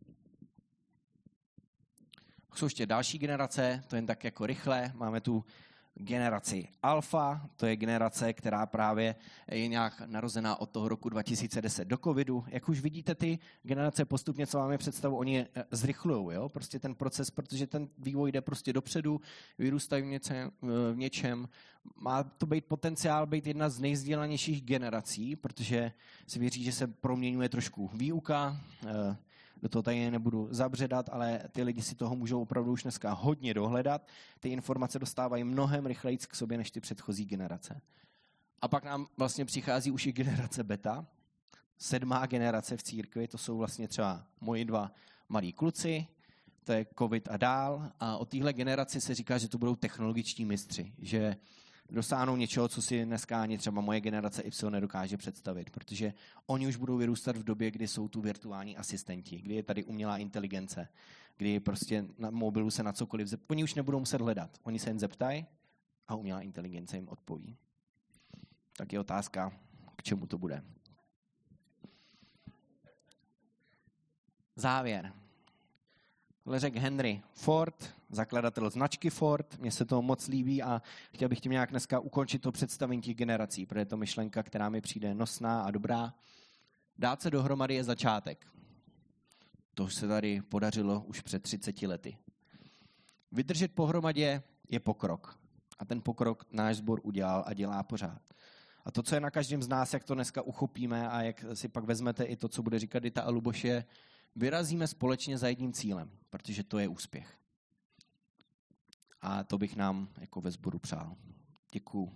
Jsou ještě další generace, to jen tak jako rychle. Máme tu generaci alfa, to je generace, která právě je nějak narozená od toho roku dva tisíce deset do covidu. Jak už vidíte, ty generace postupně, co máme představu, oni zrychlujou, jo? Prostě ten proces, protože ten vývoj jde prostě dopředu, vyrůstají v něčem, v něčem. Má to být potenciál být jedna z nejvzdělanějších generací, protože se věří, že se proměňuje trošku výuka, do toho tady nebudu zabředat, ale ty lidi si toho můžou opravdu už dneska hodně dohledat. Ty informace dostávají mnohem rychleji k sobě než ty předchozí generace. A pak nám vlastně přichází už i generace beta, sedmá generace v církvi, to jsou vlastně třeba moji dva malí kluci, to je covid a dál. A o téhle generaci se říká, že to budou technologičtí mistři, že dosáhnou něčeho, co si dneska ani třeba moje generace Y nedokáže představit, protože oni už budou vyrůstat v době, kdy jsou tu virtuální asistenti, kdy je tady umělá inteligence, kdy prostě na mobilu se na cokoliv zeptají. Oni už nebudou muset hledat, oni se jen zeptají a umělá inteligence jim odpoví. Tak je otázka, k čemu to bude. Závěr. Tohle řekl Henry Ford, zakladatel značky Ford. Mně se to moc líbí a chtěl bych tím nějak dneska ukončit to představení těch generací, protože je to myšlenka, která mi přijde nosná a dobrá. Dát se dohromady je začátek. To se tady podařilo už před třiceti lety. Vydržet pohromadě je pokrok. A ten pokrok náš sbor udělal a dělá pořád. A to, co je na každém z nás, jak to dneska uchopíme a jak si pak vezmete i to, co bude říkat Dita a Luboš, je, vyrazíme společně za jedním cílem, protože to je úspěch. A to bych nám jako ve sboru přál. Děkuju.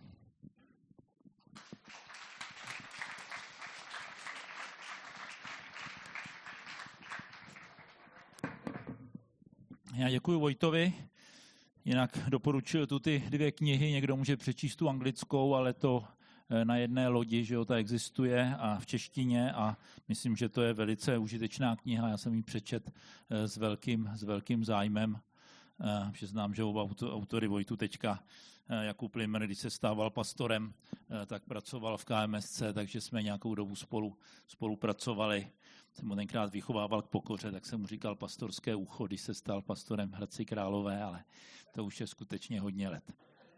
Já děkuji Vojtovi. Jinak doporučuji tu ty dvě knihy. Někdo může přečíst tu anglickou, ale to na jedné lodi, že jo, ta existuje a v češtině a myslím, že to je velice užitečná kniha. Já jsem ji přečet s velkým, s velkým zájmem. Přiznám, že oba autory Vojtu teďka, Jakub Limr, když se stával pastorem, tak pracoval v K M S C, takže jsme nějakou dobu spolu spolupracovali. Jsem ho tenkrát vychovával k pokoře, tak jsem mu říkal pastorské ucho, když se stal pastorem Hradci Králové, ale to už je skutečně hodně let.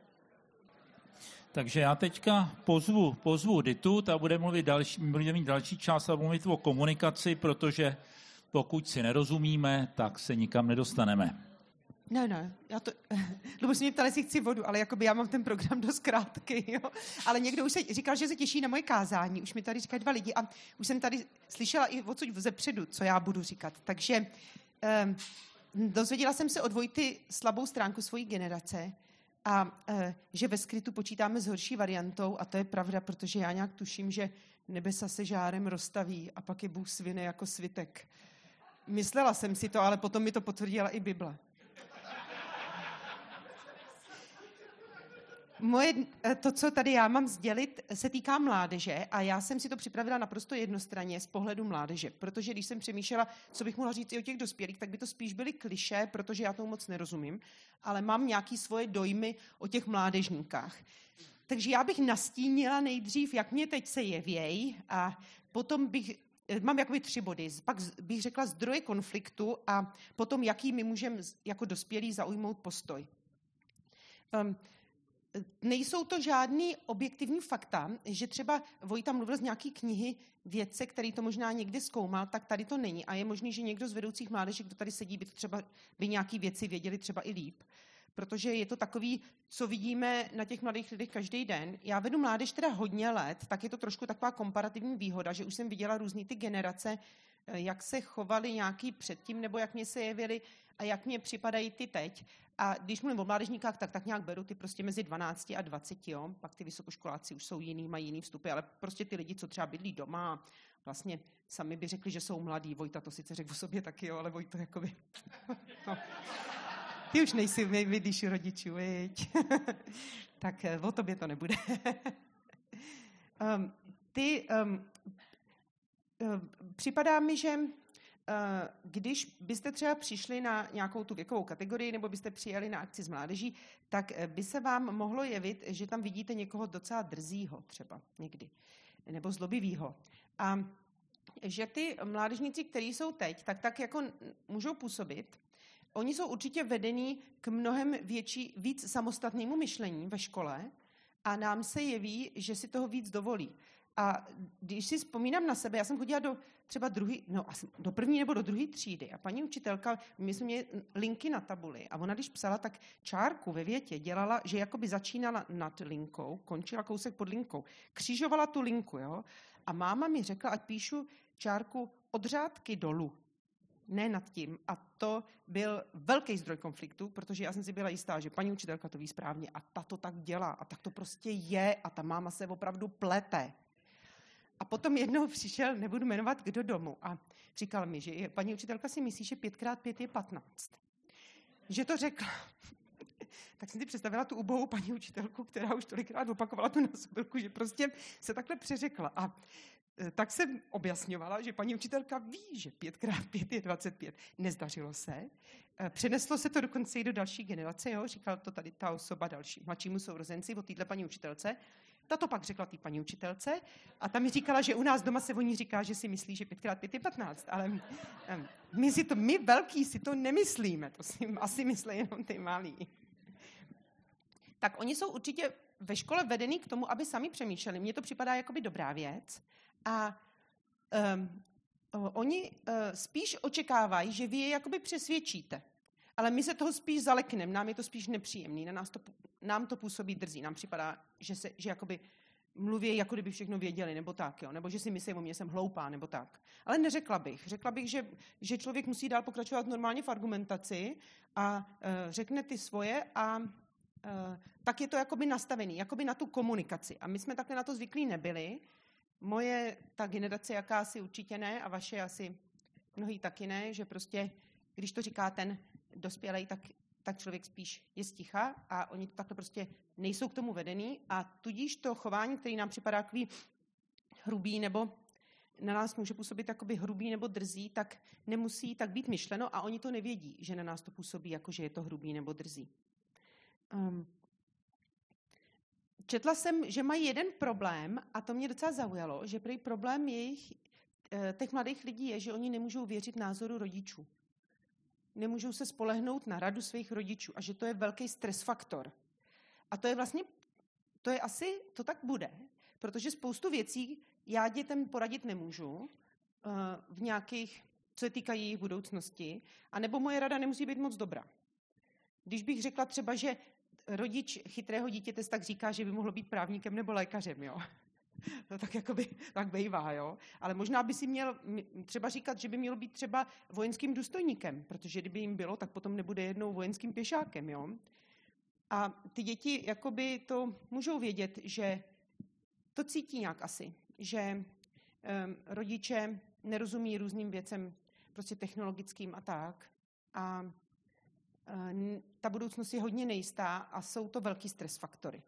Takže já teďka pozvu, pozvu Ditu, ta bude mluvit další, bude mít další část a bude mluvit o komunikaci, protože pokud si nerozumíme, tak se nikam nedostaneme. Ne, ne, já to, Lubo se mě ptala, jestli chci vodu, ale jakoby já mám ten program dost krátký, jo. Ale někdo už se říkal, že se těší na moje kázání, už mi tady říkají dva lidi a už jsem tady slyšela i odsud vzepředu, co já budu říkat. Takže eh, dozvěděla jsem se od Vojty slabou stránku svojí generace a eh, že ve skrytu počítáme s horší variantou a to je pravda, protože já nějak tuším, že nebesa se žárem roztaví a pak je Bůh svine jako svitek. Myslela jsem si to, ale potom mi to potvrdila i Bible. Moje, to, co tady já mám sdělit, se týká mládeže a já jsem si to připravila naprosto jednostranně z pohledu mládeže, protože když jsem přemýšlela, co bych mohla říct i o těch dospělých, tak by to spíš byly klišé, protože já tomu moc nerozumím, ale mám nějaký svoje dojmy o těch mládežníkách. Takže já bych nastínila nejdřív, jak mě teď se jevěj a potom bych, mám jakoby tři body, pak bych řekla zdroje konfliktu a potom, jaký my můžeme jako dospělí zaujmout postoj. Um, Nejsou to žádný objektivní fakta, že třeba Vojta mluvil z nějaký knihy vědce, který to možná někdy zkoumal, tak tady to není. A je možný, že někdo z vedoucích mládeže, kdo tady sedí, by to třeba by nějaký věci věděli třeba i líp. Protože je to takový, co vidíme na těch mladých lidech každý den. Já vedu mládež teda hodně let, tak je to trošku taková komparativní výhoda, že už jsem viděla různý ty generace, jak se chovali nějaký předtím, nebo jak mě se jevili a jak mě připadají ty teď. A když mluvím o mládežníkách, tak tak nějak beru ty prostě mezi dvanácti a dvaceti, jo. Pak ty vysokoškoláci už jsou jiný, mají jiný vstupy, ale prostě ty lidi, co třeba bydlí doma, vlastně sami by řekli, že jsou mladí. Vojta to sice řekl o sobě taky, jo, ale Vojto jakoby... No. Ty už nejsi v nejvyšší rodičů, viď? Tak o tobě to nebude. um, ty... Um, um, připadá mi, že když byste třeba přišli na nějakou tu věkovou kategorii nebo byste přijeli na akci s mládeží, tak by se vám mohlo jevit, že tam vidíte někoho docela drzýho třeba někdy, nebo zlobivýho. A že ty mládežníci, kteří jsou teď, tak tak jako můžou působit. Oni jsou určitě vedení k mnohem větší, víc samostatnému myšlení ve škole a nám se jeví, že si toho víc dovolí. A když si vzpomínám na sebe, já jsem chodila do třeba druhý, no asi do první nebo do druhé třídy a paní učitelka, my jsme měli linky na tabuli a ona, když psala, tak čárku ve větě dělala, že jakoby začínala nad linkou, končila kousek pod linkou, křižovala tu linku, jo, a máma mi řekla, ať píšu čárku od řádky dolů, ne nad tím. A to byl velký zdroj konfliktu, protože já jsem si byla jistá, že paní učitelka to ví správně a ta to tak dělá a tak to prostě je a ta máma se opravdu plete. A potom jednou přišel, nebudu jmenovat, kdo domů a říkal mi, že je, paní učitelka si myslí, že pět krát pět je patnáct. Že to řekla. Tak jsem si představila tu ubohou paní učitelku, která už tolikrát opakovala tu násobilku, že prostě se takhle přeřekla. A tak jsem objasňovala, že paní učitelka ví, že pět krát pět je dvacet pět. Nezdařilo se. Přeneslo se to dokonce i do další generace, jo? Říkal to tady ta osoba další, mladšímu sourozenci od téhle paní učitelce. Ta to pak řekla té paní učitelce a ta mi říkala, že u nás doma se o ní říká, že si myslí, že pět krát pět je patnáct, ale my, si to, my velký si to nemyslíme, to si asi myslí jenom ty malí. Tak oni jsou určitě ve škole vedený k tomu, aby sami přemýšleli. Mně to připadá jakoby dobrá věc a um, oni uh, spíš očekávají, že vy je jakoby přesvědčíte. Ale my se toho spíš zalekneme, nám je to spíš nepříjemný, na nás to, nám to působí drzí, nám připadá, že, se, že jakoby mluví, jako kdyby všechno věděli, nebo tak, jo, nebo že si myslí o mě, jsem hloupá, nebo tak. Ale neřekla bych. Řekla bych, že, že člověk musí dál pokračovat normálně v argumentaci a uh, řekne ty svoje a uh, tak je to jakoby nastavený, jakoby na tu komunikaci. A my jsme takhle na to zvyklí nebyli. Moje, ta generace jakási určitě ne a vaše asi mnohý taky ne, že prostě, když to říká ten dospělej, tak, tak člověk spíš je sticha a oni to takhle prostě nejsou k tomu vedený a tudíž to chování, který nám připadá takový hrubý nebo na nás může působit jakoby hrubý nebo drzý, tak nemusí tak být myšleno a oni to nevědí, že na nás to působí jako, že je to hrubý nebo drzý. Um, četla jsem, že mají jeden problém a to mě docela zaujalo, že prý problém jejich, těch mladých lidí je, že oni nemůžou věřit názoru rodičů. Nemůžou se spolehnout na radu svých rodičů a že to je velký stres faktor. A to je vlastně, to je asi, to tak bude, protože spoustu věcí já dětem poradit nemůžu uh, v nějakých, co se týká jejich budoucnosti, anebo moje rada nemusí být moc dobrá. Když bych řekla třeba, že rodič chytrého dítěte tak říká, že by mohlo být právníkem nebo lékařem, jo. No tak jakoby, tak bejvá, jo. Ale možná by si měl třeba říkat, že by měl být třeba vojenským důstojníkem, protože kdyby jim bylo, tak potom nebude jednou vojenským pěšákem, jo. A ty děti jakoby to můžou vědět, že to cítí nějak asi, že um, rodiče nerozumí různým věcem, prostě technologickým a tak. A um, ta budoucnost je hodně nejistá a jsou to velký stres faktory.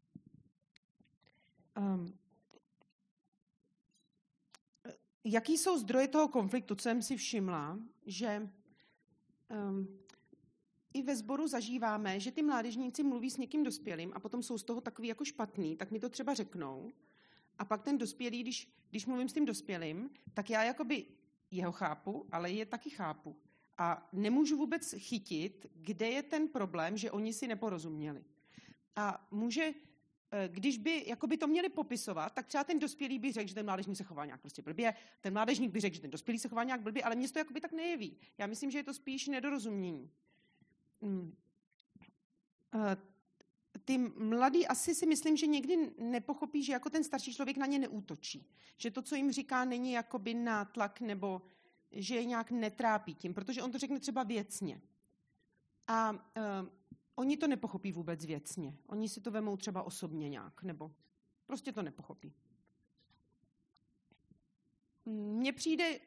Um, Jaký jsou zdroje toho konfliktu? Co jsem si všimla, že um, i ve sboru zažíváme, že ty mládežníci mluví s někým dospělým a potom jsou z toho takový jako špatný, tak mi to třeba řeknou. A pak ten dospělý, když, když mluvím s tím dospělým, tak já jakoby jeho chápu, ale je taky chápu. A nemůžu vůbec chytit, kde je ten problém, že oni si neporozuměli. A může... Když by jakoby to měli popisovat, tak třeba ten dospělý by řekl, že ten mládežník se chová nějak prostě blbě, ten mládežník by řekl, že ten dospělý se chová nějak blbě, ale mně to jakoby tak nejeví. Já myslím, že je to spíš nedorozumění. Hmm. Ty mladí asi si myslím, že někdy nepochopí, že jako ten starší člověk na ně neútočí. Že to, co jim říká, není jakoby nátlak nebo že je nějak netrápí tím, protože on to řekne třeba věcně. A uh, oni to nepochopí vůbec věcně. Oni si to vemou třeba osobně nějak, nebo prostě to nepochopí. Mně přijde uh,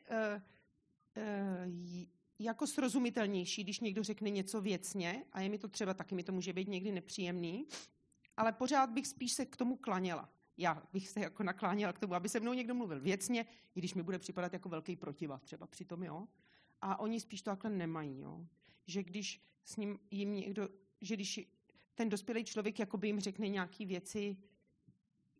uh, jako srozumitelnější, když někdo řekne něco věcně, a je mi to třeba taky, mi to může být někdy nepříjemný, ale pořád bych spíš se k tomu klaněla. Já bych se jako nakláněla k tomu, aby se mnou někdo mluvil věcně, i když mi bude připadat jako velký protivah třeba přitom, jo. A oni spíš to takhle nemají, jo. Že když s ním jim někdo, že když ten dospělý člověk jakoby jim řekne nějaké věci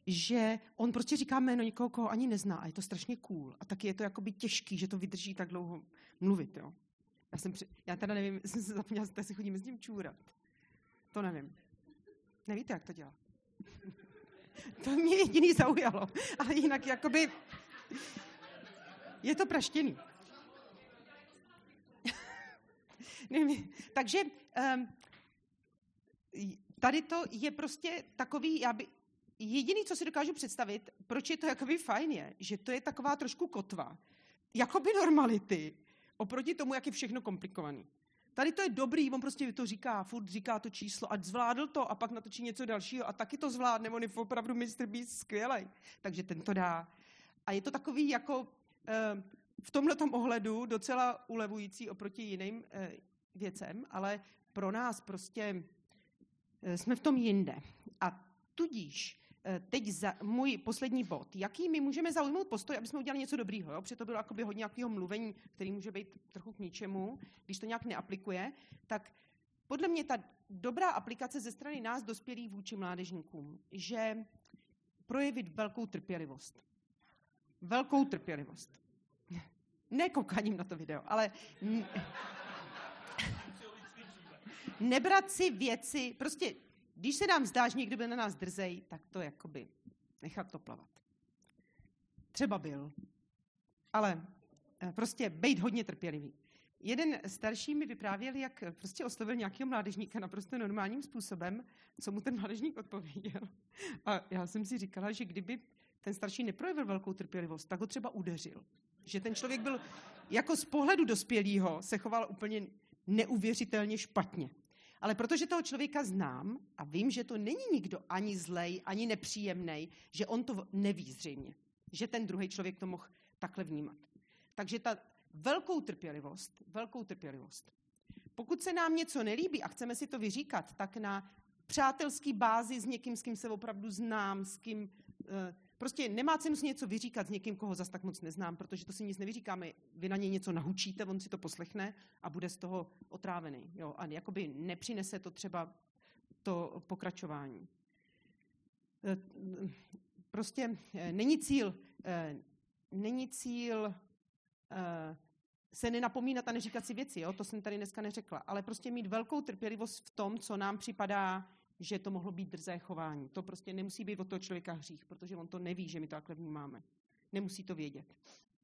že on prostě říká jméno někoho, koho ani nezná a je to strašně cool. A taky je to jakoby těžký, že to vydrží tak dlouho mluvit. Jo. Já, jsem při... Já teda nevím, jsem se zapomněla, že si chodíme s ním čůrat. To nevím. Nevíte, jak to dělá? To mě jediný zaujalo. Ale jinak jakoby... Je to praštěný. Takže um, tady to je prostě takový, já by, jediný, co si dokážu představit, proč je to jakoby fajn, je, že to je taková trošku kotva, jakoby normality, oproti tomu, jak je všechno komplikovaný. Tady to je dobrý, on prostě to říká, furt říká to číslo, ať zvládl to a pak natočí něco dalšího a taky to zvládne, on je opravdu mistr Beast skvělej. Takže ten to dá. A je to takový jako eh, v tomhletom ohledu docela ulevující oproti jiným eh, věcem, ale pro nás prostě eh, jsme v tom jinde. A tudíž eh, teď za můj poslední bod. Jaký my můžeme zaujmout postoj, aby jsme udělali něco dobrýho, jo? Protože to bylo jakoby hodně nějakého mluvení, který může být trochu k ničemu, když to nějak neaplikuje, tak podle mě ta dobrá aplikace ze strany nás dospělých vůči mládežníkům, že projevit velkou trpělivost. Velkou trpělivost. Ne koukáním na to video, ale nebrat si věci, prostě když se nám zdá, že někdo byl na nás drzej, tak to jakoby nechat to plavat. Třeba byl, ale prostě bejt hodně trpělivý. Jeden starší mi vyprávěl, jak prostě oslovil nějakého mládežníka naprosto normálním způsobem, co mu ten mládežník odpověděl. A já jsem si říkala, že kdyby ten starší neprojevil velkou trpělivost, tak ho třeba udeřil. Že ten člověk byl jako z pohledu dospělého se choval úplně neuvěřitelně špatně. Ale protože toho člověka znám a vím, že to není nikdo ani zlej, ani nepříjemnej, že on to neví zřejmě. Že ten druhý člověk to mohl takhle vnímat. Takže ta velkou trpělivost, velkou trpělivost. Pokud se nám něco nelíbí a chceme si to vyříkat, tak na přátelský bázi s někým, s kým se opravdu znám, s kým... Prostě nemá cenu si něco vyříkat s někým, koho zas tak moc neznám, protože to si nic nevyříkáme. Vy na něj něco nahučíte, on si to poslechne a bude z toho otrávený. Jo? A jakoby nepřinese to třeba to pokračování. Prostě není cíl, není cíl se nenapomínat a neříkat si věci, jo? To jsem tady dneska neřekla, ale prostě mít velkou trpělivost v tom, co nám připadá, že to mohlo být drzé chování. To prostě nemusí být od toho člověka hřích, protože on to neví, že my to takhle vnímáme. Nemusí to vědět.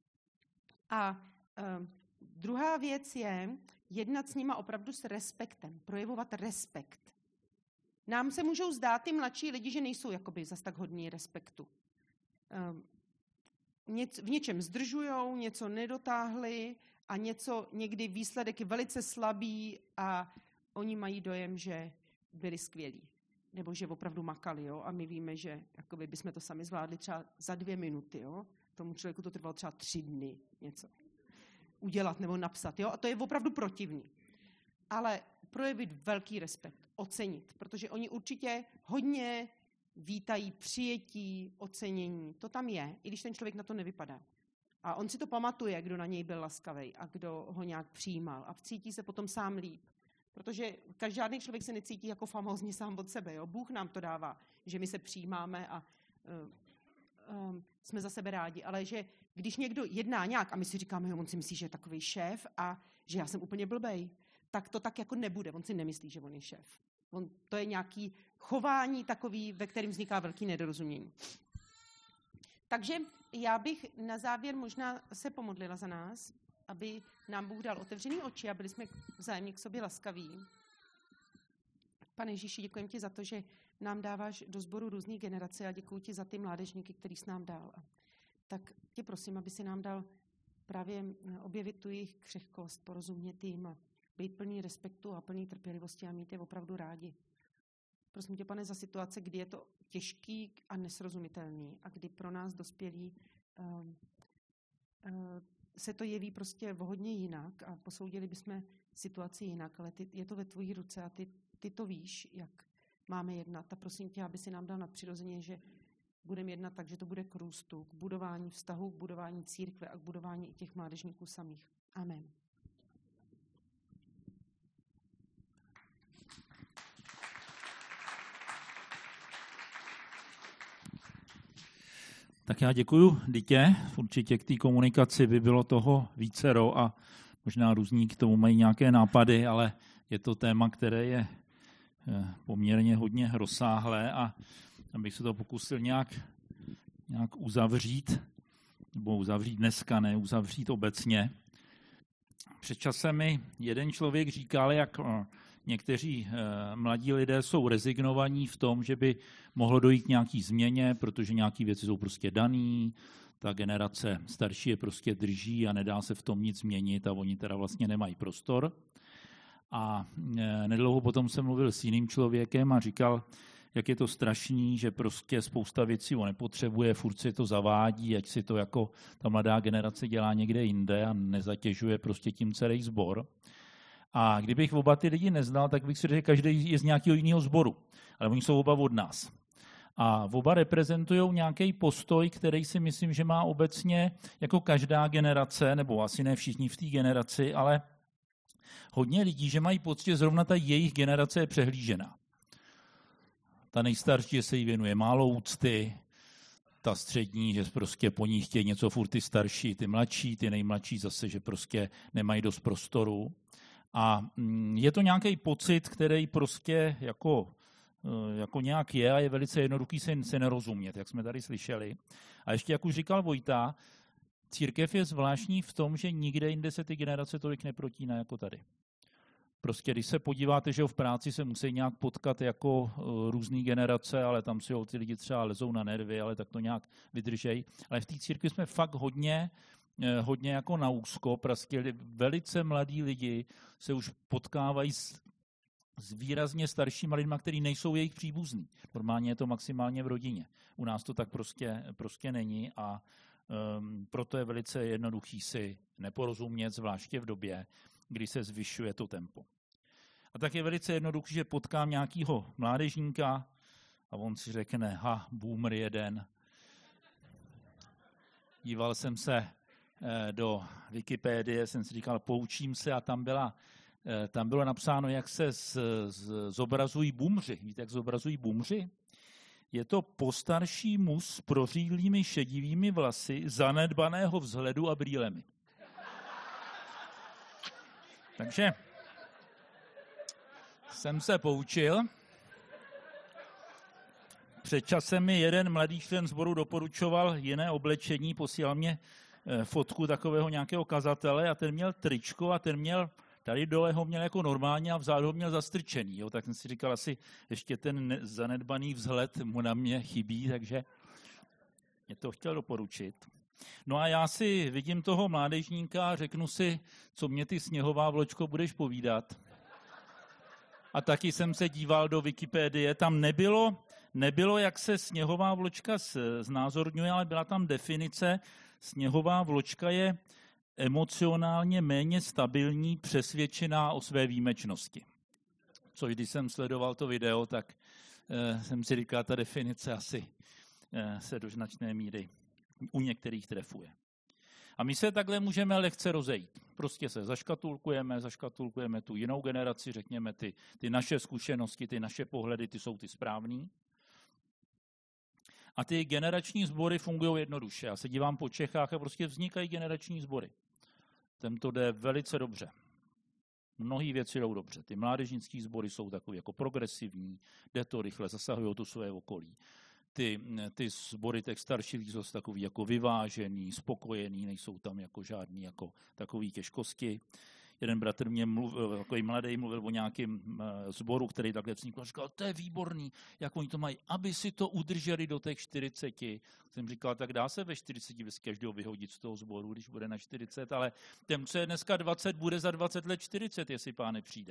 A uh, druhá věc je jednat s nima opravdu s respektem, projevovat respekt. Nám se můžou zdát ty mladší lidi, že nejsou jakoby zas tak hodní respektu. Uh, něc, v něčem zdržujou, něco nedotáhli a něco, někdy výsledek je velice slabý a oni mají dojem, že byli skvělí, nebo že opravdu makali, jo? A my víme, že jakoby bychom to sami zvládli třeba za dvě minuty, jo? Tomu člověku to trvalo třeba tři dny něco udělat nebo napsat, jo? A to je opravdu protivný. Ale projevit velký respekt, ocenit, protože oni určitě hodně vítají přijetí, ocenění, to tam je, i když ten člověk na to nevypadá. A on si to pamatuje, kdo na něj byl laskavý a kdo ho nějak přijímal a cítí se potom sám líp. Protože žádný člověk se necítí jako famózní sám od sebe. Jo? Bůh nám to dává, že my se přijímáme a uh, um, jsme za sebe rádi. Ale že když někdo jedná nějak a my si říkáme, jo, on si myslí, že je takový šéf a že já jsem úplně blbej, tak to tak jako nebude. On si nemyslí, že on je šéf. On, to je nějaký chování takový, ve kterém vzniká velký nedorozumění. Takže já bych na závěr možná se pomodlila za nás, aby nám Bůh dal otevřený oči a byli jsme vzájemně k sobě laskaví. Pane Ježíši, děkujeme ti za to, že nám dáváš do sboru různý generace a děkuji ti za ty mládežníky, který jsi nám dal. A tak tě prosím, aby si nám dal právě objevit tu jejich křehkost, porozumět jim a být plný respektu a plný trpělivosti a mít je opravdu rádi. Prosím tě, pane, za situace, kdy je to těžký a nesrozumitelný a kdy pro nás dospělí uh, uh, se to jeví prostě hodně jinak a posoudili bychom situaci jinak, ale ty, je to ve tvojí ruce a ty, ty to víš, jak máme jednat. A prosím tě, aby si nám dal nadpřirozeně, že budeme jednat tak, že to bude k růstu, k budování vztahu, k budování církve a k budování i těch mládežníků samých. Amen. Tak já děkuju Dítě. Určitě k té komunikaci by bylo toho vícero a možná různí k tomu mají nějaké nápady, ale je to téma, které je poměrně hodně rozsáhlé a abych se to pokusil nějak, nějak uzavřít, nebo uzavřít dneska, ne uzavřít obecně. Před časem mi jeden člověk říkal, jak někteří mladí lidé jsou rezignovaní v tom, že by mohlo dojít k nějaký změně, protože nějaké věci jsou prostě daný, ta generace starší je prostě drží a nedá se v tom nic změnit a oni teda vlastně nemají prostor. A nedlouho potom jsem mluvil s jiným člověkem a říkal, jak je to strašný, že prostě spousta věcí on nepotřebuje, furt si to zavádí, ať si to jako ta mladá generace dělá někde jinde a nezatěžuje prostě tím celý sbor. A kdybych oba ty lidi neznal, tak bych si řekl, že každý je z nějakého jiného sboru, ale oni jsou oba od nás. A oba reprezentují nějaký postoj, který si myslím, že má obecně jako každá generace, nebo asi ne všichni v té generaci, ale hodně lidí, že mají pocit, že zrovna ta jejich generace je přehlížená. Ta nejstarší, že se jí věnuje málo úcty, ta střední, že prostě po ní chtějí něco furt ty starší, ty mladší, ty nejmladší zase, že prostě nemají dost prostoru. A je to nějaký pocit, který prostě jako, jako nějak je a je velice jednoduchý se, se nerozumět, jak jsme tady slyšeli. A ještě, jak už říkal Vojta, církev je zvláštní v tom, že nikde jinde se ty generace tolik neprotíná jako tady. Prostě když se podíváte, že v práci se musí nějak potkat jako uh, různý generace, ale tam si ho ty lidi třeba lezou na nervy, ale tak to nějak vydržej. Ale v té církvi jsme fakt hodně, eh, hodně jako na úzko, prostě velice mladí lidi se už potkávají s, s výrazně staršíma lidma, kteří nejsou jejich příbuzní. Normálně je to maximálně v rodině. U nás to tak prostě, prostě není a um, proto je velice jednoduchý si neporozumět, zvláště v době, kdy se zvyšuje to tempo. A tak je velice jednoduché, že potkám nějakého mládežníka a on si řekne, ha, boomer jeden. Díval jsem se do Wikipedie, jsem si říkal, poučím se a tam, byla, tam bylo napsáno, jak se z, z, zobrazují boomři. Víte, jak zobrazují boomři? Je to postarší muž s prořídlými šedivými vlasy, zanedbaného vzhledu a brýlemi. Takže jsem se poučil. Před časem mi jeden mladý člen sboru doporučoval jiné oblečení, posílal mě fotku takového nějakého kazatele a ten měl tričko a ten měl, tady dole ho měl jako normálně a vzadu ho měl zastrčený. Jo? Tak jsem si říkal, asi ještě ten zanedbaný vzhled mu na mě chybí, takže mě to chtěl doporučit. No a já si vidím toho mládežníka a řeknu si, co mě ty sněhová vločko budeš povídat. A taky jsem se díval do Wikipedie, tam nebylo, nebylo jak se sněhová vločka znázorňuje, ale byla tam definice, sněhová vločka je emocionálně méně stabilní, přesvědčená o své výjimečnosti. Což když jsem sledoval to video, tak eh, jsem si říkal, ta definice asi eh, se do značné míry u některých trefuje. A my se takhle můžeme lehce rozejít. Prostě se zaškatulkujeme, zaškatulkujeme tu jinou generaci, řekněme ty, ty naše zkušenosti, ty naše pohledy, ty jsou ty správný. A ty generační sbory fungují jednoduše. Já se dívám po Čechách a prostě vznikají generační sbory. Těm to jde velice dobře. Mnohé věci jdou dobře. Ty mládežnické sbory jsou takové jako progresivní, jde to rychle, zasahují to své okolí. Ty, ty sbory těch starších jsou takový jako vyvážený, spokojený, nejsou tam jako žádný jako takový těžkosti. Jeden bratr mě mluvil, takový mladý, mluvil o nějakém sboru, který takhle vznikl a říkal, to je výborný, jak oni to mají, aby si to udrželi do těch čtyřiceti. Jsem říkal, tak dá se ve čtyřiceti bez každého vyhodit z toho sboru, když bude na čtyřicet, ale těm, co je dneska dvacet, bude za dvacet let čtyřicet, jestli pán nepřijde.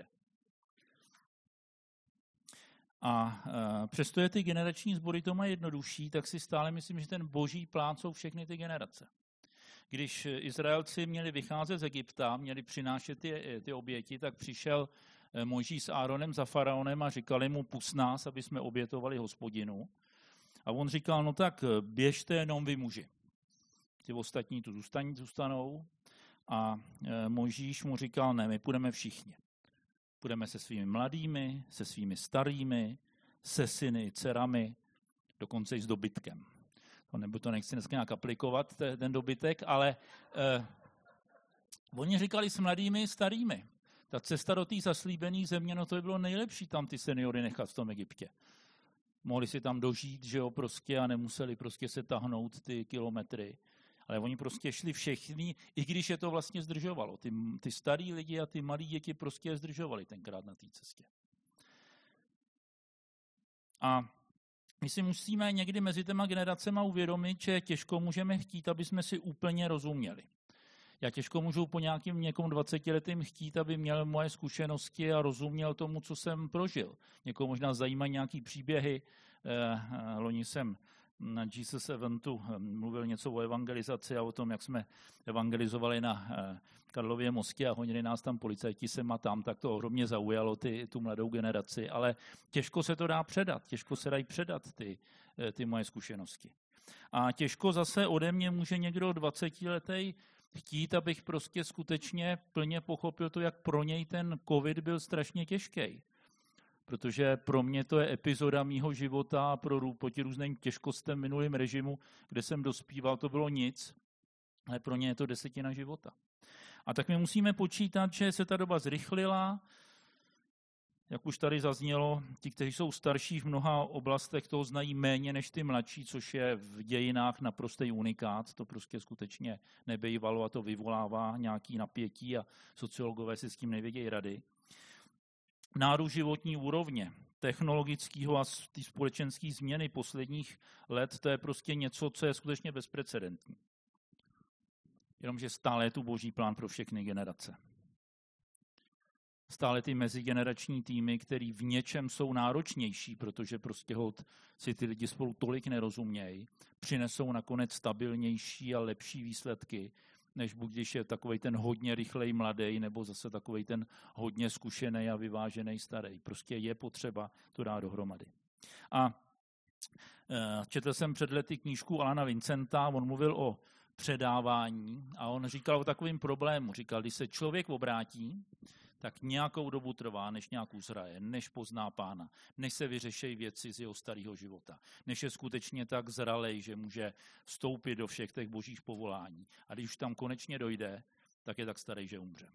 A e, přestože ty generační sbory to mají jednodušší, tak si stále myslím, že ten boží plán jsou všechny ty generace. Když Izraelci měli vycházet z Egypta, měli přinášet ty, ty oběti, tak přišel Mojžíš s Áronem za faraonem a říkali mu, pust nás, aby jsme obětovali Hospodinu. A on říkal, no tak běžte jenom vy muži. Ty ostatní tu zůstanou. A Mojžíš mu říkal, ne, my půjdeme všichni. Půjdeme se svými mladými, se svými starými, se syny, dcerami, dokonce i s dobytkem. nebo to nechci dneska nějak aplikovat, ten dobytek, ale eh, oni říkali s mladými, starými. Ta cesta do té zaslíbené země, no to by bylo nejlepší tam ty seniory nechat v tom Egyptě. Mohli si tam dožít, že jo, prostě a nemuseli prostě se tahnout ty kilometry. Ale oni prostě šli všichni, i když je to vlastně zdržovalo. Ty, ty starý lidi a ty malí děti prostě je zdržovali tenkrát na té cestě. A my si musíme někdy mezi těma generacema uvědomit, že těžko můžeme chtít, aby jsme si úplně rozuměli. Já těžko můžu po nějakým někom dvacetiletým chtít, aby měl moje zkušenosti a rozuměl tomu, co jsem prožil. Někoho možná zajímají nějaký příběhy. Eh, loni jsem na Jesus Eventu mluvil něco o evangelizaci a o tom, jak jsme evangelizovali na eh, Karlově mostě a honili nás tam policajti sem a tam, tak to ohromně zaujalo ty, tu mladou generaci. Ale těžko se to dá předat, těžko se dají předat ty, ty moje zkušenosti. A těžko zase ode mě může někdo dvacetiletý chtít, abych prostě skutečně plně pochopil to, jak pro něj ten covid byl strašně těžký. Protože pro mě to je epizoda mýho života pro, proti různým těžkostem minulým režimu, kde jsem dospíval, to bylo nic, ale pro ně je to desetina života. A tak my musíme počítat, že se ta doba zrychlila, jak už tady zaznělo, ti, kteří jsou starší v mnoha oblastech, toho znají méně než ty mladší, což je v dějinách naprostý unikát. To prostě skutečně nebejvalo a to vyvolává nějaký napětí a sociologové si s tím nevědějí rady. Nárůst životní úrovně, technologického a ty společenské změny posledních let, to je prostě něco, co je skutečně bezprecedentní. Jenomže stále je tu boží plán pro všechny generace. Stále ty mezigenerační týmy, který v něčem jsou náročnější, protože prostě hod si ty lidi spolu tolik nerozumějí, přinesou nakonec stabilnější a lepší výsledky, než buď když je takovej ten hodně rychlej mladý, nebo zase takovej ten hodně zkušený a vyvážený starý. Prostě je potřeba to dát dohromady. A četl jsem před lety knížku Alana Vincenta, on mluvil o předávání a on říkal o takovém problému. Říkal, když se člověk obrátí, tak nějakou dobu trvá, než nějak uzraje, než pozná Pána, než se vyřešejí věci z jeho starého života, než je skutečně tak zralej, že může vstoupit do všech těch božích povolání. A když už tam konečně dojde, tak je tak starý, že umře.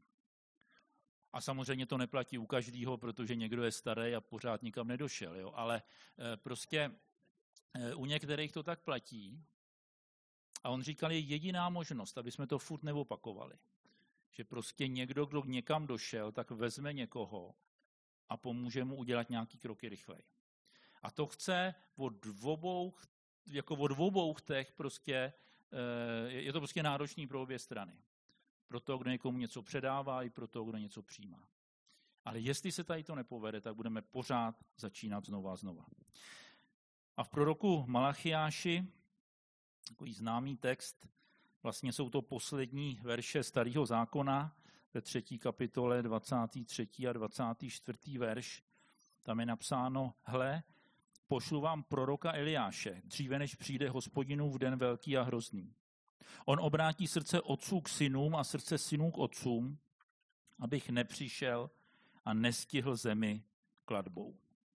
A samozřejmě to neplatí u každého, protože někdo je starý a pořád nikam nedošel. Jo? Ale e, prostě e, u některých to tak platí. A on říkal, je jediná možnost, aby jsme to furt neopakovali. Že prostě někdo, kdo někam došel, tak vezme někoho a pomůže mu udělat nějaký kroky rychleji. A to chce od obou, jako od obou těch prostě, je to prostě náročný pro obě strany. Pro toho, kdo někomu něco předává, i pro toho, kdo něco přijímá. Ale jestli se tady to nepovede, tak budeme pořád začínat znova a znova. A v proroku Malachiáši, takový známý text, vlastně jsou to poslední verše Starého zákona, ve třetí kapitole dvacátý třetí a dvacátý čtvrtý verš. Tam je napsáno, hle, pošlu vám proroka Eliáše, dříve než přijde Hospodinův den velký a hrozný. On obrátí srdce otců k synům a srdce synů k otcům, abych nepřišel a nestihl zemi klatbou.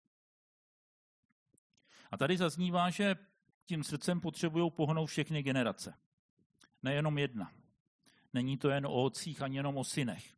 A tady zaznívá, že tím srdcem potřebují pohnout všechny generace. Nejenom jedna. Není to jen o otcích, ani jenom o synech.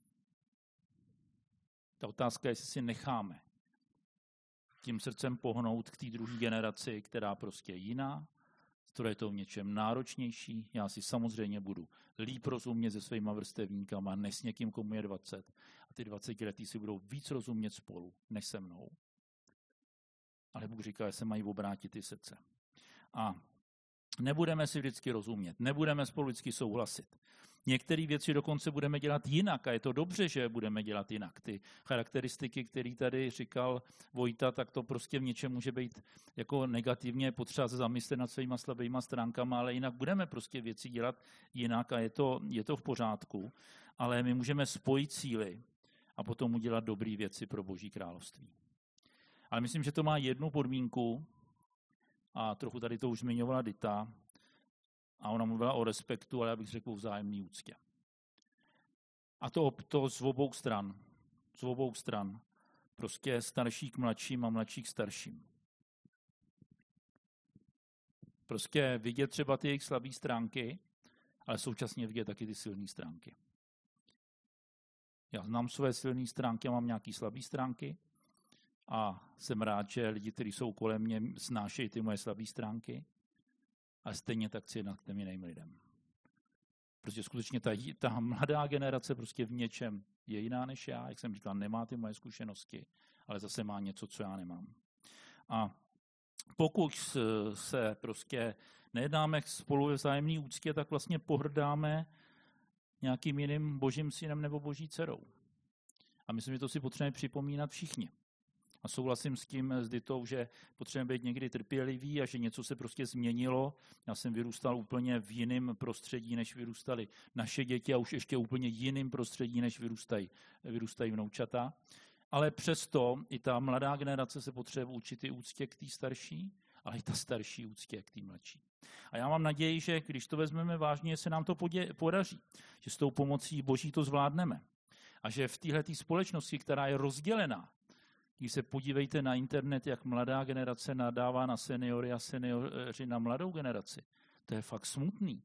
Ta otázka je, jestli si necháme tím srdcem pohnout k té druhé generaci, která prostě je jiná, která je to v něčem náročnější. Já si samozřejmě budu líp rozumět se svýma vrstevníkama, než s někým, komu je dvacet. A ty dvacetiletí si budou víc rozumět spolu, než se mnou. Ale Bůh říká, že se mají obrátit ty srdce. A nebudeme si vždycky rozumět, nebudeme spolu vždycky souhlasit. Některé věci dokonce budeme dělat jinak a je to dobře, že budeme dělat jinak. Ty charakteristiky, které tady říkal Vojta, tak to prostě v něčem může být jako negativně, potřeba se zamyslet nad svýma slabýma stránkama, ale jinak budeme prostě věci dělat jinak a je to, je to v pořádku. Ale my můžeme spojit síly a potom udělat dobré věci pro Boží království. Ale myslím, že to má jednu podmínku, a trochu tady to už zmiňovala Dita, a ona mluvila o respektu, ale já bych řekl o vzájemné úctě. A to, to z obou stran. Z obou stran. Prostě starší k mladším a mladší k starším. Prostě vidět třeba ty jejich slabé stránky, ale současně vidět taky ty silné stránky. Já znám své silné stránky a mám nějaké slabé stránky a jsem rád, že lidi, kteří jsou kolem mě, snášejí ty moje slabé stránky, a stejně tak chci jednat k těm jiným lidem. Prostě skutečně ta, ta mladá generace prostě v něčem je jiná než já, jak jsem říkal, nemá ty moje zkušenosti, ale zase má něco, co já nemám. A pokud se prostě nejednáme spolu ve vzájemné úctě, tak vlastně pohrdáme nějakým jiným božím synem nebo boží dcerou. A myslím, že to si potřebujeme připomínat všichni. A souhlasím s tím, s Ditou, že potřebujeme být někdy trpěliví a že něco se prostě změnilo. Já jsem vyrůstal úplně v jiném prostředí, než vyrůstaly naše děti a už ještě úplně jiným prostředí, než vyrůstají, vyrůstají vnoučata. Ale přesto i ta mladá generace se potřebuje učit i úctě k té starší, ale i ta starší úctě k té mladší. A já mám naději, že když to vezmeme vážně, se nám to podě- podaří, že s tou pomocí Boží to zvládneme. A že v téhletý společnosti, která je rozdělená, když se podívejte na internet, jak mladá generace nadává na seniory a seniori na mladou generaci, to je fakt smutný.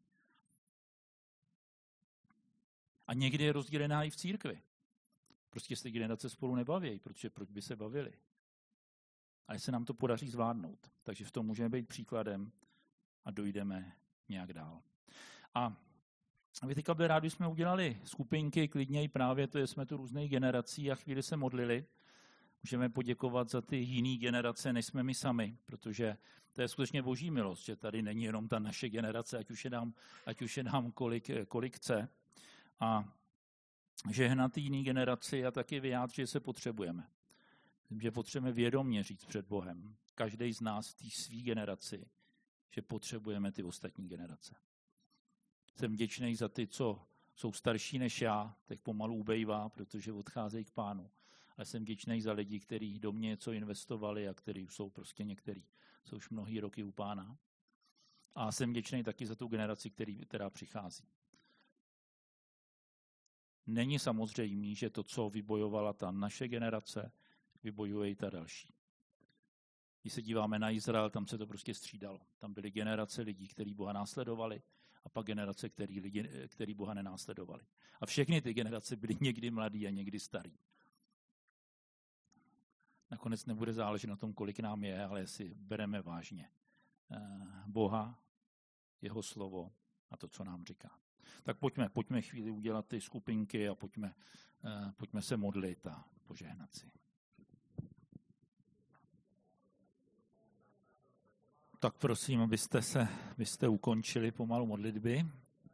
A někdy je rozdělená i v církvi. Prostě se ty generace spolu nebaví, protože proč by se bavili? A se nám to podaří zvládnout. Takže v tom můžeme být příkladem a dojdeme nějak dál. A vy teďka byli rádi, jsme udělali skupinky, klidně i právě, to je, jsme tu různých generací a chvíli se modlili. Můžeme poděkovat za ty jiné generace, než jsme my sami, protože to je skutečně boží milost, že tady není jenom ta naše generace, ať už je nám, ať už je nám kolik, kolik chce. A žehnat jiný generaci a taky vyjádřit, že se potřebujeme. Myslím, že potřebujeme vědomě říct před Bohem, každý z nás v té své generaci, že potřebujeme ty ostatní generace. Jsem vděčný za ty, co jsou starší než já, tak pomalu ubejvá, protože odcházejí k Pánu. Ale jsem vděčný za lidi, kteří do mě něco investovali a kteří jsou prostě některý, jsou už mnohý roky u Pána. A jsem vděčný taky za tu generaci, který, která přichází. Není samozřejmé, že to, co vybojovala ta naše generace, vybojuje i ta další. Když se díváme na Izrael, tam se to prostě střídalo. Tam byly generace lidí, kteří Boha následovali, a pak generace, který, lidi, který Boha nenásledovali. A všechny ty generace byly někdy mladí a někdy starý. Nakonec nebude záležet na tom, kolik nám je, ale jestli bereme vážně Boha, jeho slovo a to, co nám říká. Tak pojďme, pojďme chvíli udělat ty skupinky a pojďme, pojďme se modlit a požehnat si. Tak prosím, abyste se abyste ukončili pomalu modlitby.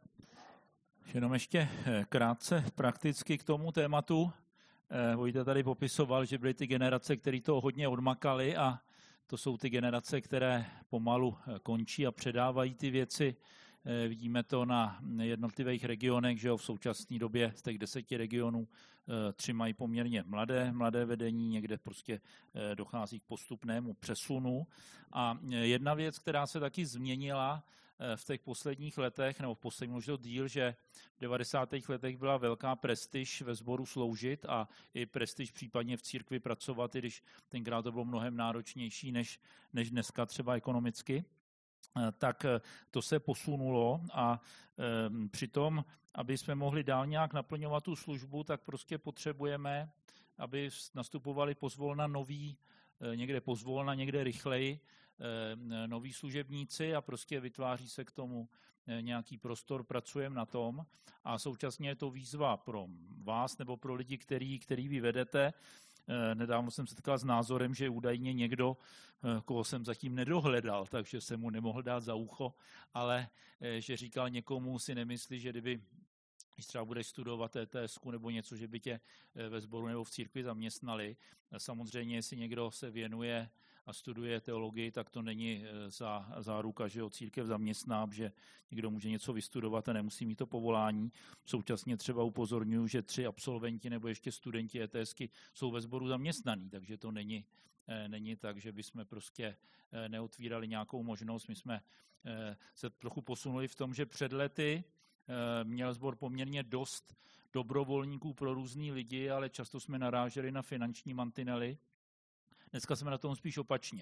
Jenom ještě krátce prakticky k tomu tématu. Vojta tady popisoval, že byly ty generace, které to hodně odmakaly a to jsou ty generace, které pomalu končí a předávají ty věci. Vidíme to na jednotlivých regionech, že jo, v současné době z těch deseti regionů tři mají poměrně mladé, mladé vedení, někde prostě dochází k postupnému přesunu. A jedna věc, která se taky změnila v těch posledních letech, nebo v posledním možná díl, že v devadesátých letech byla velká prestiž ve sboru sloužit a i prestiž případně v církvi pracovat, i když tenkrát to bylo mnohem náročnější než, než dneska třeba ekonomicky. Tak to se posunulo a e, přitom, aby jsme mohli dál nějak naplňovat tu službu, tak prostě potřebujeme, aby nastupovali pozvolna noví, e, někde pozvolna, někde rychleji, e, noví služebníci a prostě vytváří se k tomu e, nějaký prostor, pracujeme na tom a současně je to výzva pro vás nebo pro lidi, který, který vy vedete. Nedávno jsem se setkal s názorem, že údajně někdo, koho jsem zatím nedohledal, takže jsem mu nemohl dát za ucho, ale že říkal někomu, si nemyslí, že kdyby, když třeba budeš studovat T T S ku nebo něco, že by tě ve sboru nebo v církvi zaměstnali. Samozřejmě, jestli někdo se věnuje a studuje teologii, tak to není za záruka, že ho církev zaměstná, že někdo může něco vystudovat a nemusí mít to povolání. Současně třeba upozorňuji, že tři absolventi nebo ještě studenti E T S ky jsou ve sboru zaměstnaní, takže to není, není tak, že bychom prostě neotvírali nějakou možnost. My jsme se trochu posunuli v tom, že před lety měl sbor poměrně dost dobrovolníků pro různý lidi, ale často jsme naráželi na finanční mantinely. Dneska jsme na tom spíš opačně.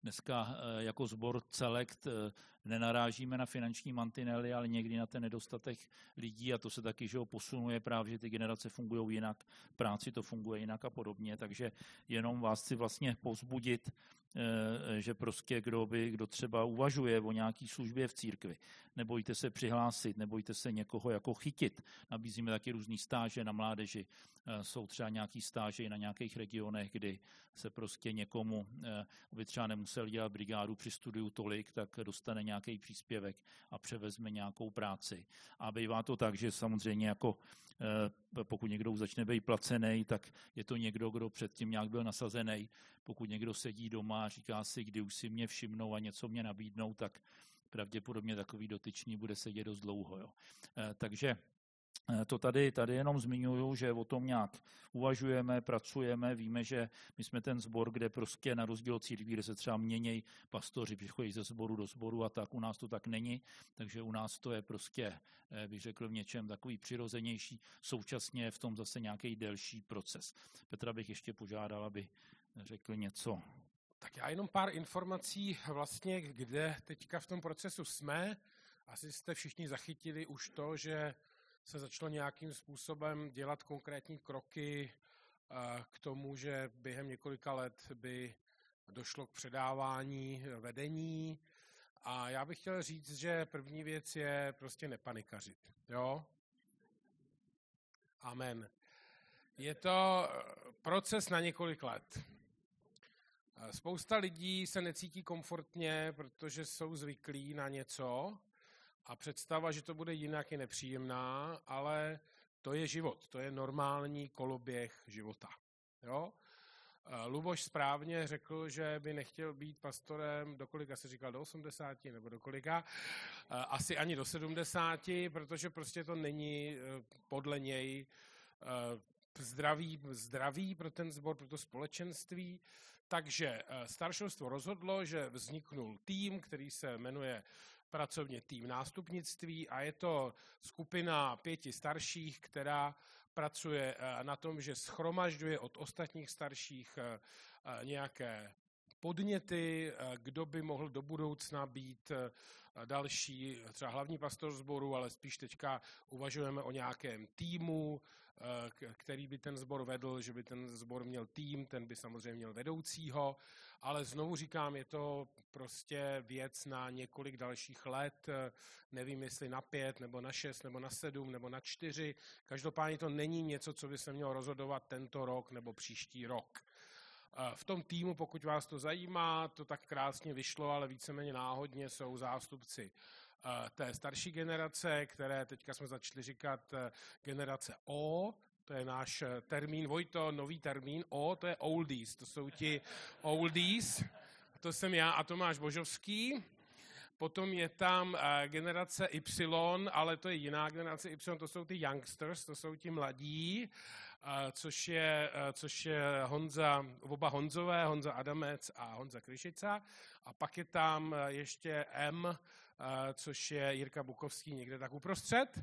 dneska jako sbor Celekt nenarážíme na finanční mantinely, ale někdy na ten nedostatek lidí a to se taky, že ho posunuje právě, že ty generace fungují jinak, v práci to funguje jinak a podobně, takže jenom vás chci vlastně povzbudit, že prostě kdo, by, kdo třeba uvažuje o nějaký službě v církvi, nebojte se přihlásit, nebojte se někoho jako chytit. Nabízíme taky různý stáže na mládeži, jsou třeba nějaký stáže na nějakých regionech, kdy se prostě někomu, aby třeba nemusel dělat brigádu při studiu tolik, tak dostane nějaký příspěvek a převezme nějakou práci. A bývá to tak, že samozřejmě jako pokud někdo začne být placený, tak je to někdo, kdo předtím nějak byl nasazený. Pokud někdo sedí doma a říká si, kdy už si mě všimnou a něco mě nabídnou, tak pravděpodobně takový dotyčný bude sedět dost dlouho. Jo. Takže to tady, tady jenom zmiňuju, že o tom nějak uvažujeme, pracujeme, víme, že my jsme ten sbor, kde prostě na rozdíl od církví, kde se třeba měnějí pastoři, přichodí ze sboru do sboru a tak, u nás to tak není, takže u nás to je prostě, bych řekl, v něčem takový přirozenější, současně v tom zase nějaký delší proces. Petra bych ještě požádal, aby řekl něco. Tak já jenom pár informací vlastně, kde teďka v tom procesu jsme. Asi jste všichni zachytili už to, že se začalo nějakým způsobem dělat konkrétní kroky k tomu, že během několika let by došlo k předávání vedení. A já bych chtěl říct, že první věc je prostě nepanikařit. Jo? Amen. Je to proces na několik let. Spousta lidí se necítí komfortně, protože jsou zvyklí na něco a představa, že to bude jinak, je nepříjemná, ale to je život, to je normální koloběh života. Jo? Luboš správně řekl, že by nechtěl být pastorem, do kolika se říkal, do osmdesáti nebo do kolika, asi ani do sedmdesáti, protože prostě to není podle něj zdravý, zdravý pro ten sbor, pro to společenství. Takže staršovstvo rozhodlo, že vzniknul tým, který se jmenuje pracovně tým nástupnictví a je to skupina pěti starších, která pracuje na tom, že shromažďuje od ostatních starších nějaké podněty, kdo by mohl do budoucna být další, třeba hlavní pastor sboru, ale spíš teďka uvažujeme o nějakém týmu, který by ten sbor vedl, že by ten sbor měl tým, ten by samozřejmě měl vedoucího, ale znovu říkám, je to prostě věc na několik dalších let, nevím, jestli na pět, nebo na šest, nebo na sedm, nebo na čtyři, každopádně to není něco, co by se mělo rozhodovat tento rok nebo příští rok. V tom týmu, pokud vás to zajímá, to tak krásně vyšlo, ale víceméně náhodně jsou zástupci té starší generace, které teďka jsme začali říkat generace O, to je náš termín, Vojto, nový termín, O, to je oldies, to jsou ti oldies, to jsem já a Tomáš Božovský. Potom je tam generace Y, ale to je jiná generace Y, to jsou ty youngsters, to jsou ti mladí, což je, což je Honza, oba Honzové, Honza Adamec a Honza Kryšica. A pak je tam ještě M, což je Jirka Bukovský někde tak uprostřed.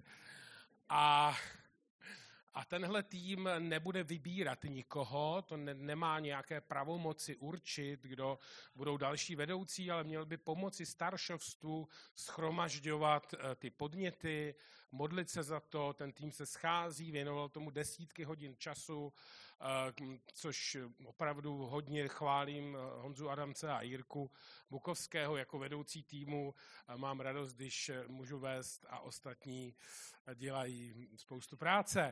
A A tenhle tým nebude vybírat nikoho, to ne, nemá nějaké pravomoci určit, kdo budou další vedoucí, ale měl by pomoci staršovstvu shromažďovat ty podněty, modlit se za to, ten tým se schází, věnoval tomu desítky hodin času, což opravdu hodně chválím Honzu Adamce a Jirku Bukovského jako vedoucí týmu. Mám radost, když můžu vést a ostatní dělají spoustu práce.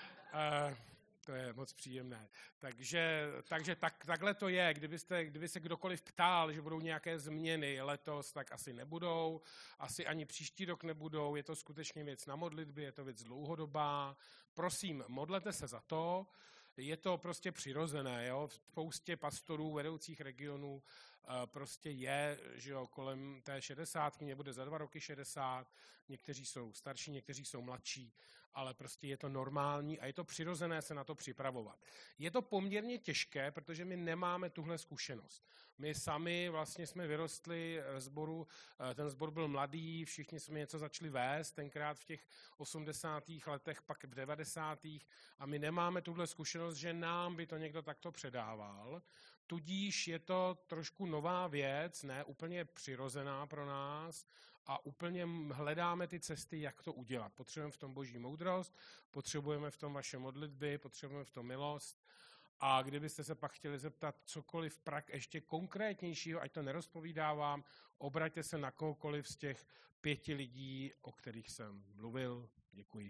To je moc příjemné. Takže, takže tak, takhle to je. Kdybyste, kdyby se kdokoliv ptal, že budou nějaké změny letos, tak asi nebudou. Asi ani příští rok nebudou. Je to skutečně věc na modlitbě, je to věc dlouhodobá. Prosím, modlete se za to. Je to prostě přirozené. Jo? V spoustě pastorů, vedoucích regionů prostě je, že jo, kolem té šedesátky, mě bude za dva roky šedesát, někteří jsou starší, někteří jsou mladší, ale prostě je to normální a je to přirozené se na to připravovat. Je to poměrně těžké, protože my nemáme tuhle zkušenost. My sami vlastně jsme vyrostli sboru, ten sbor byl mladý, všichni jsme něco začali vést, tenkrát v těch osmdesátých letech, pak v devadesátých a my nemáme tuhle zkušenost, že nám by to někdo takto předával. tudíž je to trošku nová věc, ne úplně přirozená pro nás a úplně hledáme ty cesty, jak to udělat. Potřebujeme v tom boží moudrost, potřebujeme v tom vaše modlitby, potřebujeme v tom milost. A kdybyste se pak chtěli zeptat cokoliv prak ještě konkrétnějšího, ať to nerozpovídávám, obraťte se na kohokoliv z těch pěti lidí, o kterých jsem mluvil. Děkuji.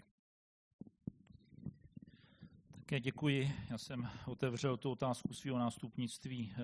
Také děkuji. Já jsem otevřel tu otázku svého nástupnictví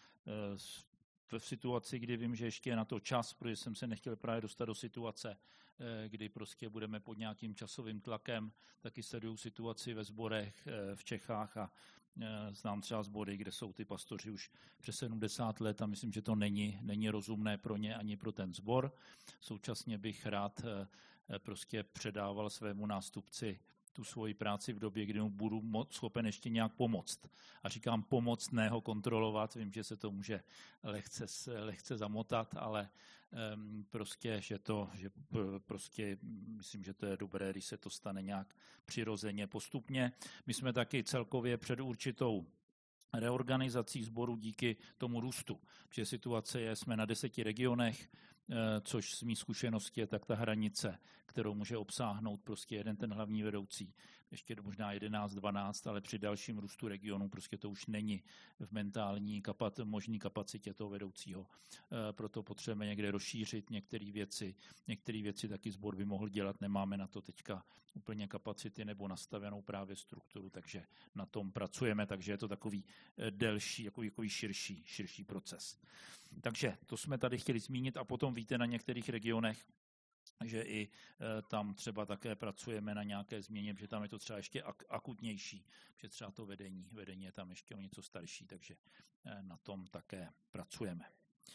v situaci, kdy vím, že ještě je na to čas, protože jsem se nechtěl právě dostat do situace, kdy prostě budeme pod nějakým časovým tlakem. Taky sleduju situaci ve sborech v Čechách a znám třeba sbory, kde jsou ty pastoři už přes sedmdesát let a myslím, že to není, není rozumné pro ně ani pro ten sbor. Současně bych rád prostě předával svému nástupci tu svoji práci v době, kdy mu budu moc, schopen ještě nějak pomoct. A říkám pomoct, ne ho kontrolovat, vím, že se to může lehce, lehce zamotat, ale um, prostě, že to, že prostě, myslím, že to je dobré, když se to stane nějak přirozeně postupně. My jsme taky celkově před určitou reorganizací sboru díky tomu růstu. Protože situace je, jsme na deseti regionech, což z mých zkušeností je tak ta hranice, kterou může obsáhnout prostě jeden ten hlavní vedoucí. Ještě možná jedenáct, dvanáct, ale při dalším růstu regionu prostě to už není v mentální kapac, možný kapacitě toho vedoucího. Proto potřebujeme někde rozšířit některé věci. Některé věci taky sbor by mohl dělat, nemáme na to teďka úplně kapacity nebo nastavenou právě strukturu, takže na tom pracujeme, takže je to takový delší, takový, takový širší, širší proces. Takže to jsme tady chtěli zmínit a potom víte na některých regionech, že i tam třeba také pracujeme na nějaké změně, protože tam je to třeba ještě ak- akutnější, že třeba to vedení, vedení je tam ještě o něco starší, takže na tom také pracujeme.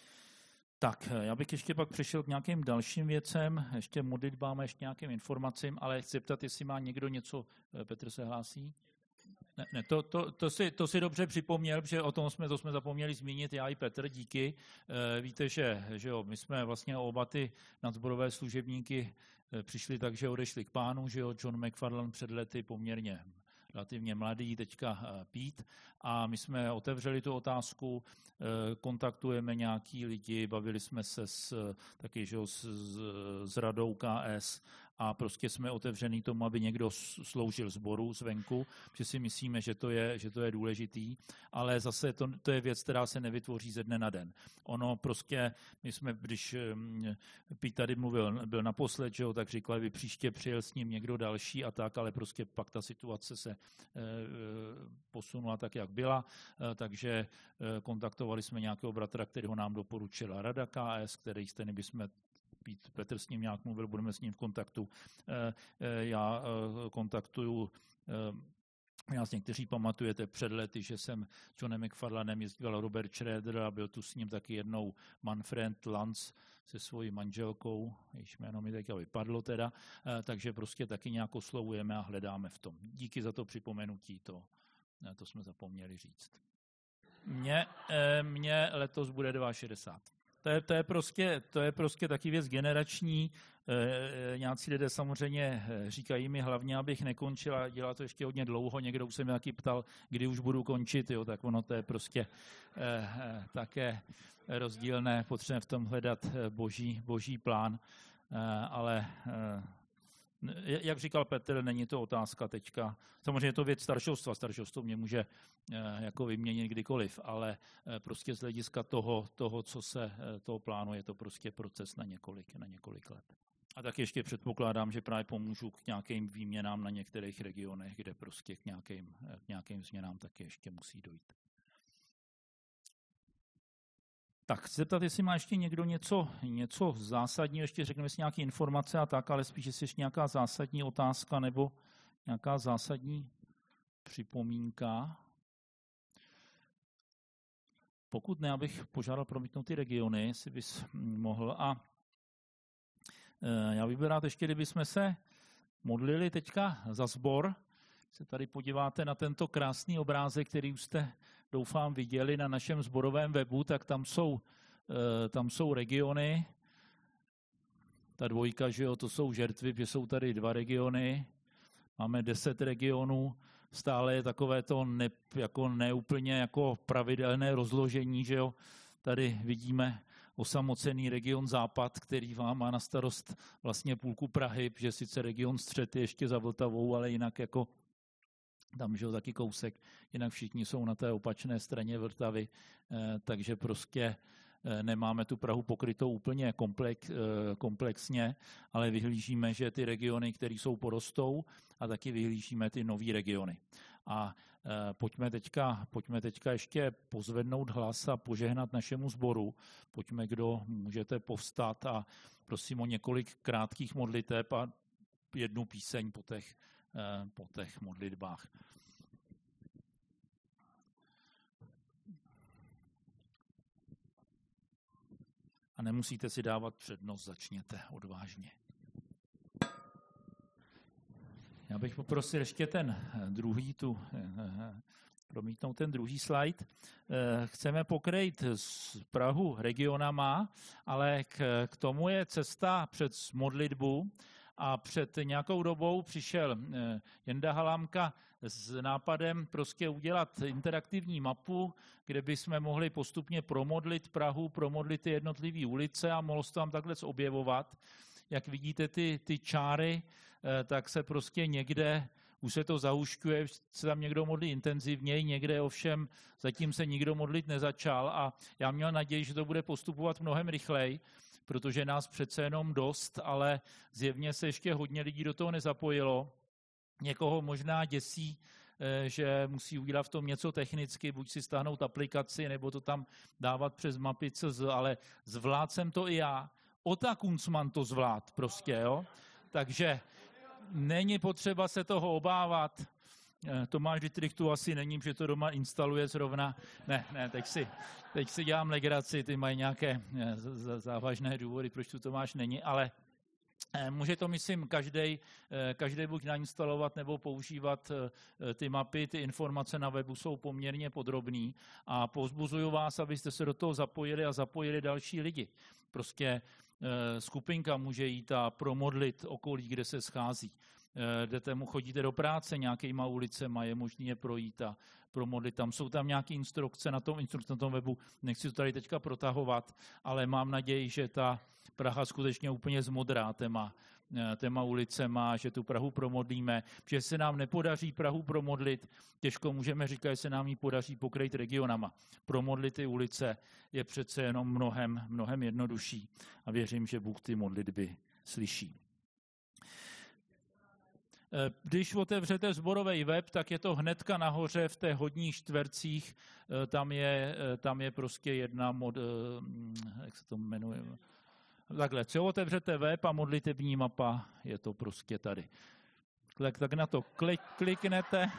Tak, já bych ještě pak přešel k nějakým dalším věcem, ještě modlitbám, ještě nějakým informacím, ale chci zeptat, jestli má někdo něco, Petr se hlásí? Ne, ne to, to, to, si, to si dobře připomněl, že o tom jsme, to jsme zapomněli zmínit, já i Petr, díky. E, víte, že, že jo, my jsme vlastně oba ty nadzborové služebníky přišli tak, že odešli k pánu, že jo, John McFarland před lety poměrně relativně mladý, teďka Pete, a my jsme otevřeli tu otázku, kontaktujeme nějaký lidi, bavili jsme se s, taky, že jo, s, s radou K S a prostě jsme otevřený tomu, aby někdo sloužil sboru zvenku, že si myslíme, že to je, že to je důležitý, ale zase to, to je věc, která se nevytvoří ze dne na den. Ono prostě, my jsme, když Pete tady mluvil, byl naposled, že jo, tak říkal, aby příště přijel s ním někdo další a tak, ale prostě pak ta situace se posunula tak, jak byla, takže kontaktovali jsme nějakého bratra, kterého nám doporučila Rada K S, který stejně bychom Petr s ním nějak mluvil, budeme s ním v kontaktu. Já kontaktuju, já si někteří pamatujete před lety, že jsem s Johnem McFarlandem jezdil Robert Schroeder a byl tu s ním taky jednou Manfred Lanz se svojí manželkou, jejíž jméno mi teďka vypadlo teda, takže prostě taky nějak oslovujeme a hledáme v tom. Díky za to připomenutí, to, to jsme zapomněli říct. Mně, mně letos bude šedesát dva. To je, to, je prostě, to je prostě taky věc generační. E, nějací lidé samozřejmě říkají mi hlavně, abych nekončil a dělá to ještě hodně dlouho. Někdo už se mě taky ptal, kdy už budu končit. Jo, tak ono to je prostě e, e, také rozdílné. Potřebujeme v tom hledat boží, boží plán. E, ale e, jak říkal Petr, není to otázka teďka. Samozřejmě je to věc staršovstva. Staršovstvo mě může jako vyměnit kdykoliv, ale prostě z hlediska toho, toho, co se toho plánuje, je to prostě proces na několik, na několik let. A tak ještě předpokládám, že právě pomůžu k nějakým výměnám na některých regionech, kde prostě k nějakým, k nějakým změnám taky ještě musí dojít. Tak, chci zeptat, jestli má ještě někdo něco, něco zásadního, ještě řekneme si nějaké informace a tak, ale spíš jestli ještě nějaká zásadní otázka nebo nějaká zásadní připomínka. Pokud ne, abych požádal promítnout ty regiony, jestli bys mohl. A já bych byl rád ještě, kdybychom se modlili teďka za sbor. Se tady podíváte na tento krásný obrázek, který už jste, doufám, viděli na našem sborovém webu, tak tam jsou, tam jsou regiony. Ta dvojka, že jo, to jsou žertvy, že jsou tady dva regiony. Máme deset regionů. stále je takové to ne, jako neúplně jako pravidelné rozložení, že jo. Tady vidíme osamocený region Západ, který vám má na starost vlastně půlku Prahy, že sice region Střed je ještě za Vltavou, ale jinak jako tam, že jo, taky kousek, jinak všichni jsou na té opačné straně Vltavy, eh, takže prostě eh, nemáme tu Prahu pokrytou úplně komplex, eh, komplexně, ale vyhlížíme, že ty regiony, které jsou porostou, a taky vyhlížíme ty nový regiony. A e, pojďme, teďka, pojďme teďka ještě pozvednout hlas a požehnat našemu sboru. Pojďme, kdo můžete povstat a prosím o několik krátkých modliteb a jednu píseň po těch, e, po těch modlitbách. A nemusíte si dávat přednost, začněte odvážně. Já bych poprosil ještě ten druhý, tu, promítnout ten druhý slide. Chceme pokrýt z Prahu regionama, ale k, k tomu je cesta před modlitbu a před nějakou dobou přišel Jenda Halámka s nápadem prostě udělat interaktivní mapu, kde bychom mohli postupně promodlit Prahu, promodlit ty jednotlivé ulice a mohlo se tam takhle objevovat. Jak vidíte ty, ty čáry, tak se prostě někde, už se to zahušťuje, se tam někdo modlí intenzivněji, někde ovšem zatím se nikdo modlit nezačal a já měl naději, že to bude postupovat mnohem rychleji, protože nás přece jenom dost, ale zjevně se ještě hodně lidí do toho nezapojilo. Někoho možná děsí, že musí udělat v tom něco technicky, buď si stáhnout aplikaci, nebo to tam dávat přes mapy C Z, ale zvlád jsem to i já. Ota Kunzman to zvlád prostě, jo. Takže není potřeba se toho obávat. Tomáš Dittrich tu asi není, že to doma instaluje zrovna. Ne, ne, teď si, teď si dělám legraci, ty mají nějaké závažné důvody, proč tu Tomáš není, ale může to, myslím, každý, každý buď nainstalovat nebo používat ty mapy, ty informace na webu jsou poměrně podrobný a povzbuzuju vás, abyste se do toho zapojili a zapojili další lidi. Prostě skupinka může jít a promodlit okolí, kde se schází. Jdete mu, chodíte do práce nějakýma ulicema, je možné je projít a promodlit. Tam jsou tam nějaké instrukce na tom, instrukce na tom webu, nechci to tady teďka protahovat, ale mám naději, že ta Praha skutečně úplně zmodrá téma, téma ulicema, že tu Prahu promodlíme, že se nám nepodaří Prahu promodlit, těžko můžeme říkat, že se nám ji podaří pokrýt regionama. Promodlit ty ulice je přece jenom mnohem, mnohem jednodušší a věřím, že Bůh ty modlitby slyší. Když otevřete sborový web, tak je to hnedka nahoře v té hodních čtvercích, tam je, tam je prostě jedna mod, jak se to jmenuje, takhle, co otevřete web a modlitební mapa, je to prostě tady. Tak, tak na to klik, kliknete.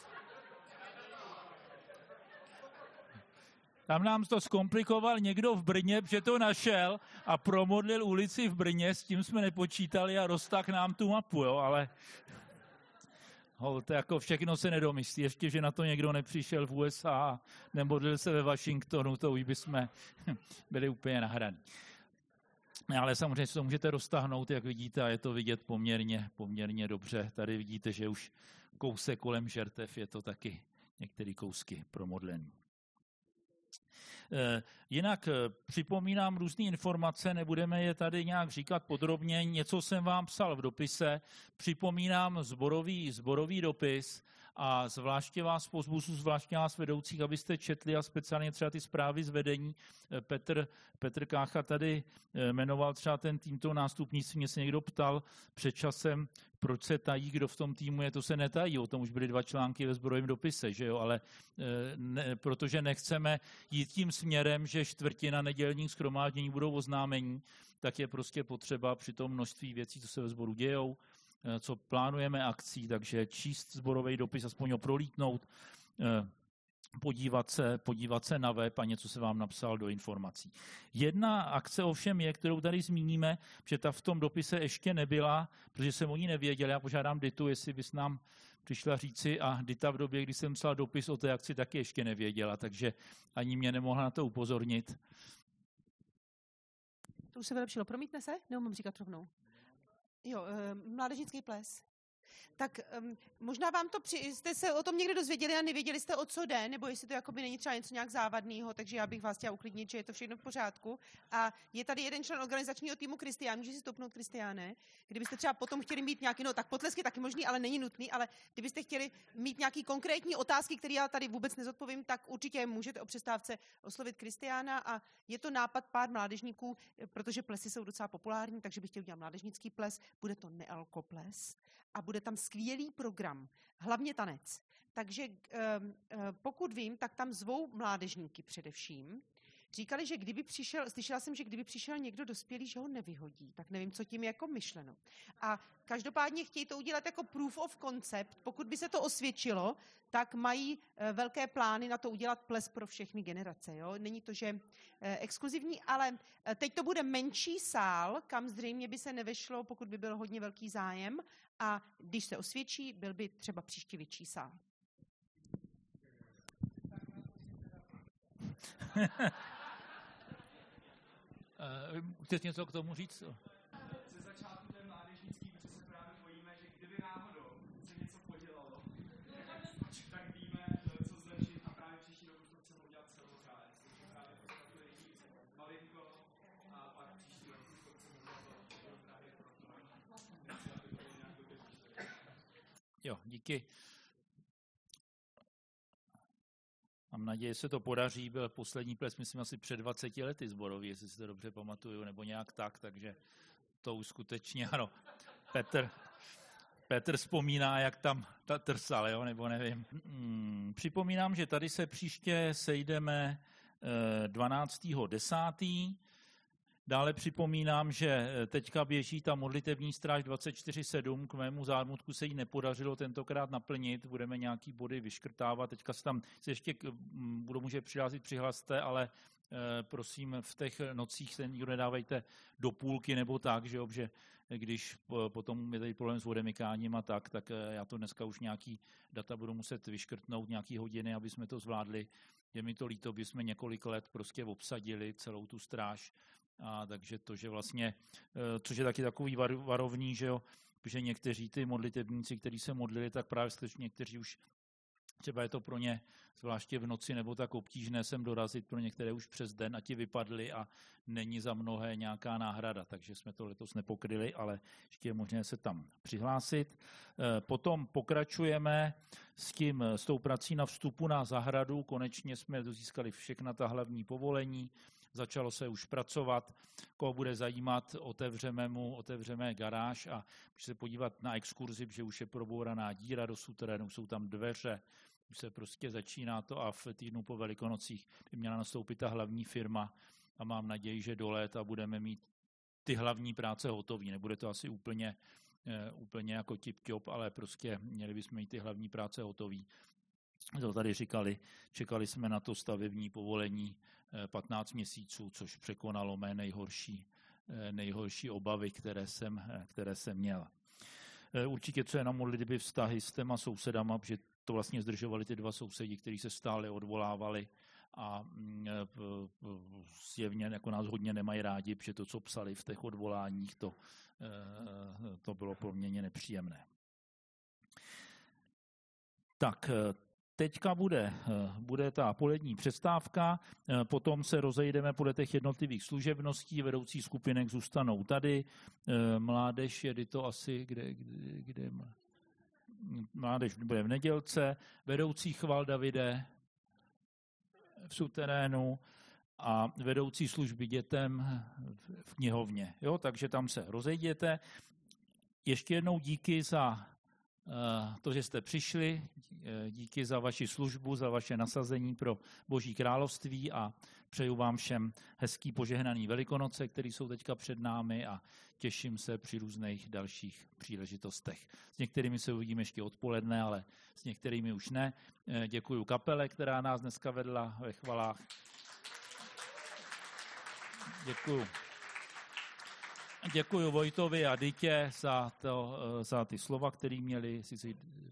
Tam nám to zkomplikoval někdo v Brně, že to našel a promodlil ulici v Brně, s tím jsme nepočítali a roztáhl nám tu mapu, jo, ale ho, to jako všechno se nedomyslí. Ještě, že na to někdo nepřišel v U S A, nemodlil se ve Washingtonu, to už bychom byli úplně nahraní. Ale samozřejmě si to můžete roztáhnout, jak vidíte, a je to vidět poměrně, poměrně dobře. Tady vidíte, že už kousek kolem žertev je to taky některé kousky promodlený. Jinak připomínám různé informace, nebudeme je tady nějak říkat podrobně, něco jsem vám psal v dopise, připomínám zborový, zborový dopis a zvláště vás pozbuzu, zvláště vás vedoucích, abyste četli a speciálně třeba ty zprávy z vedení. Petr, Petr Kácha tady jmenoval třeba ten tým toho nástupnictví, mě se někdo ptal před časem, proč se tají, kdo v tom týmu je, to se netají, o tom už byly dva články ve zborovém dopise, že jo, ale ne, protože nechceme jít tím směrem, že čtvrtina nedělních shromáždění budou oznámení, tak je prostě potřeba při tom množství věcí, co se ve sboru dějou, co plánujeme akcí, takže číst sborový dopis, aspoň ho prolítnout, podívat se, podívat se na web a něco se vám napsal do informací. Jedna akce ovšem je, kterou tady zmíníme, že ta v tom dopise ještě nebyla, protože jsem o ní nevěděl. Já požádám Ditu, jestli bys nám přišla říci, a Dita v době, kdy jsem psal dopis o té akci, taky ještě nevěděla, takže ani mě nemohla na to upozornit. To už se vylepšilo. Promítne se? Nebo mám říkat rovnou? Jo, e, mládežnický ples. Tak um, možná vám to, při, jste se o tom někdy dozvěděli a nevěděli jste, o co jde, nebo jestli to jakoby není třeba něco nějak závadného, takže já bych vás chtěla uklidnit, že je to všechno v pořádku. A je tady jeden člen organizačního týmu Kristián, může si stopnout, Kristiáne, kdybyste třeba potom chtěli mít nějaký, no tak potlesk je taky možný, ale není nutný, ale kdybyste chtěli mít nějaký konkrétní otázky, které já tady vůbec nezodpovím, tak určitě můžete o přestávce oslovit Kristiána a je to nápad pár mládežníků, protože plesy jsou docela populární, takže bych chtěl udělat mládežnický ples, bude to nealkoples a bude tam skvělý program, hlavně tanec. Takže pokud vím, tak tam zvou mládežníky především. Říkali, že kdyby přišel, slyšela jsem, že kdyby přišel někdo dospělý, že ho nevyhodí, tak nevím, co tím je jako myšleno. A každopádně chtějí to udělat jako proof of concept. Pokud by se to osvědčilo, tak mají velké plány na to udělat ples pro všechny generace. Jo? Není to, že exkluzivní, ale teď to bude menší sál, kam zřejmě by se nevešlo, pokud by byl hodně velký zájem. A když se osvědčí, byl by třeba příští větší sál. Chceš něco k tomu říct? Ze začátku té mládežnický, protože se právě bojíme, že kdyby náhodou se něco podělalo, tak víme, co zlepšit a právě příští rok to chceme udělat celožád. Takže právě postavili malinko a pak příští rok to chceme udělat právě pro Jo, díky. Mám naději, že se to podaří. Byl poslední ples, myslím, asi před dvaceti lety sborový, jestli si to dobře pamatuju, nebo nějak tak, takže to už skutečně, ano. Petr, Petr vzpomíná, jak tam ta trsal, jo, nebo nevím. Hmm, připomínám, že tady se příště sejdeme dvanáctého desátého Dále připomínám, že teďka běží ta modlitevní stráž dvacet čtyři sedm, k mému zármutku se jí nepodařilo tentokrát naplnit, budeme nějaký body vyškrtávat, teďka se tam se ještě budu může přihlásit, přihlaste, ale e, prosím v těch nocích se nikdo nedávejte do půlky nebo tak, že, jo, že když potom je tady problém s odemykáním a tak, tak já to dneska už nějaký data budu muset vyškrtnout, nějaký hodiny, aby jsme to zvládli. Je mi to líto, by jsme několik let prostě obsadili celou tu stráž. A takže to, že vlastně, což je taky takový varovný, že jo, že někteří ty modlitebníci, kteří se modlili, tak právě skutečně někteří už, třeba je to pro ně, zvláště v noci nebo tak obtížné sem dorazit, pro některé už přes den a ti vypadli a není za mnohé nějaká náhrada, takže jsme to letos nepokryli, ale ještě je možné se tam přihlásit. Potom pokračujeme s tím, s tou prací na vstupu na zahradu, konečně jsme získali všechna ta hlavní povolení, začalo se už pracovat, koho bude zajímat, otevřeme mu, otevřeme garáž a může se podívat na exkurzi, že už je probouraná díra do suterénu, jsou tam dveře, už se prostě začíná to a v týdnu po Velikonocích by měla nastoupit ta hlavní firma a mám naději, že do léta budeme mít ty hlavní práce hotové. Nebude to asi úplně, úplně jako tip-top, ale prostě měli bychom mít ty hlavní práce hotové. To tady říkali, čekali jsme na to stavební povolení patnáct měsíců, což překonalo mé nejhorší, nejhorší obavy, které jsem, které jsem měl. Určitě, co je na modlitby vztahy s těma sousedama, protože to vlastně zdržovali ty dva sousedi, kteří se stále odvolávali a zjevně jako nás hodně nemají rádi, protože to, co psali v těch odvoláních, to, to bylo poměrně nepříjemné. Tak, teďka bude, bude ta polední přestávka, potom se rozejdeme podle těch jednotlivých služebností, vedoucí skupinek zůstanou tady, mládež je to asi, kde, kde, kde mládež bude v nedělce, vedoucí chval Davide v suterénu a vedoucí služby dětem v knihovně. Jo, takže tam se rozejděte. Ještě jednou díky za to, že jste přišli, díky za vaši službu, za vaše nasazení pro Boží království a přeju vám všem hezký požehnaný Velikonoce, které jsou teďka před námi a těším se při různých dalších příležitostech. S některými se uvidíme ještě odpoledne, ale s některými už ne. Děkuji kapele, která nás dneska vedla ve chvalách. Děkuji. Děkuji Vojtovi a Dytě za, to, za ty slova, které měli, si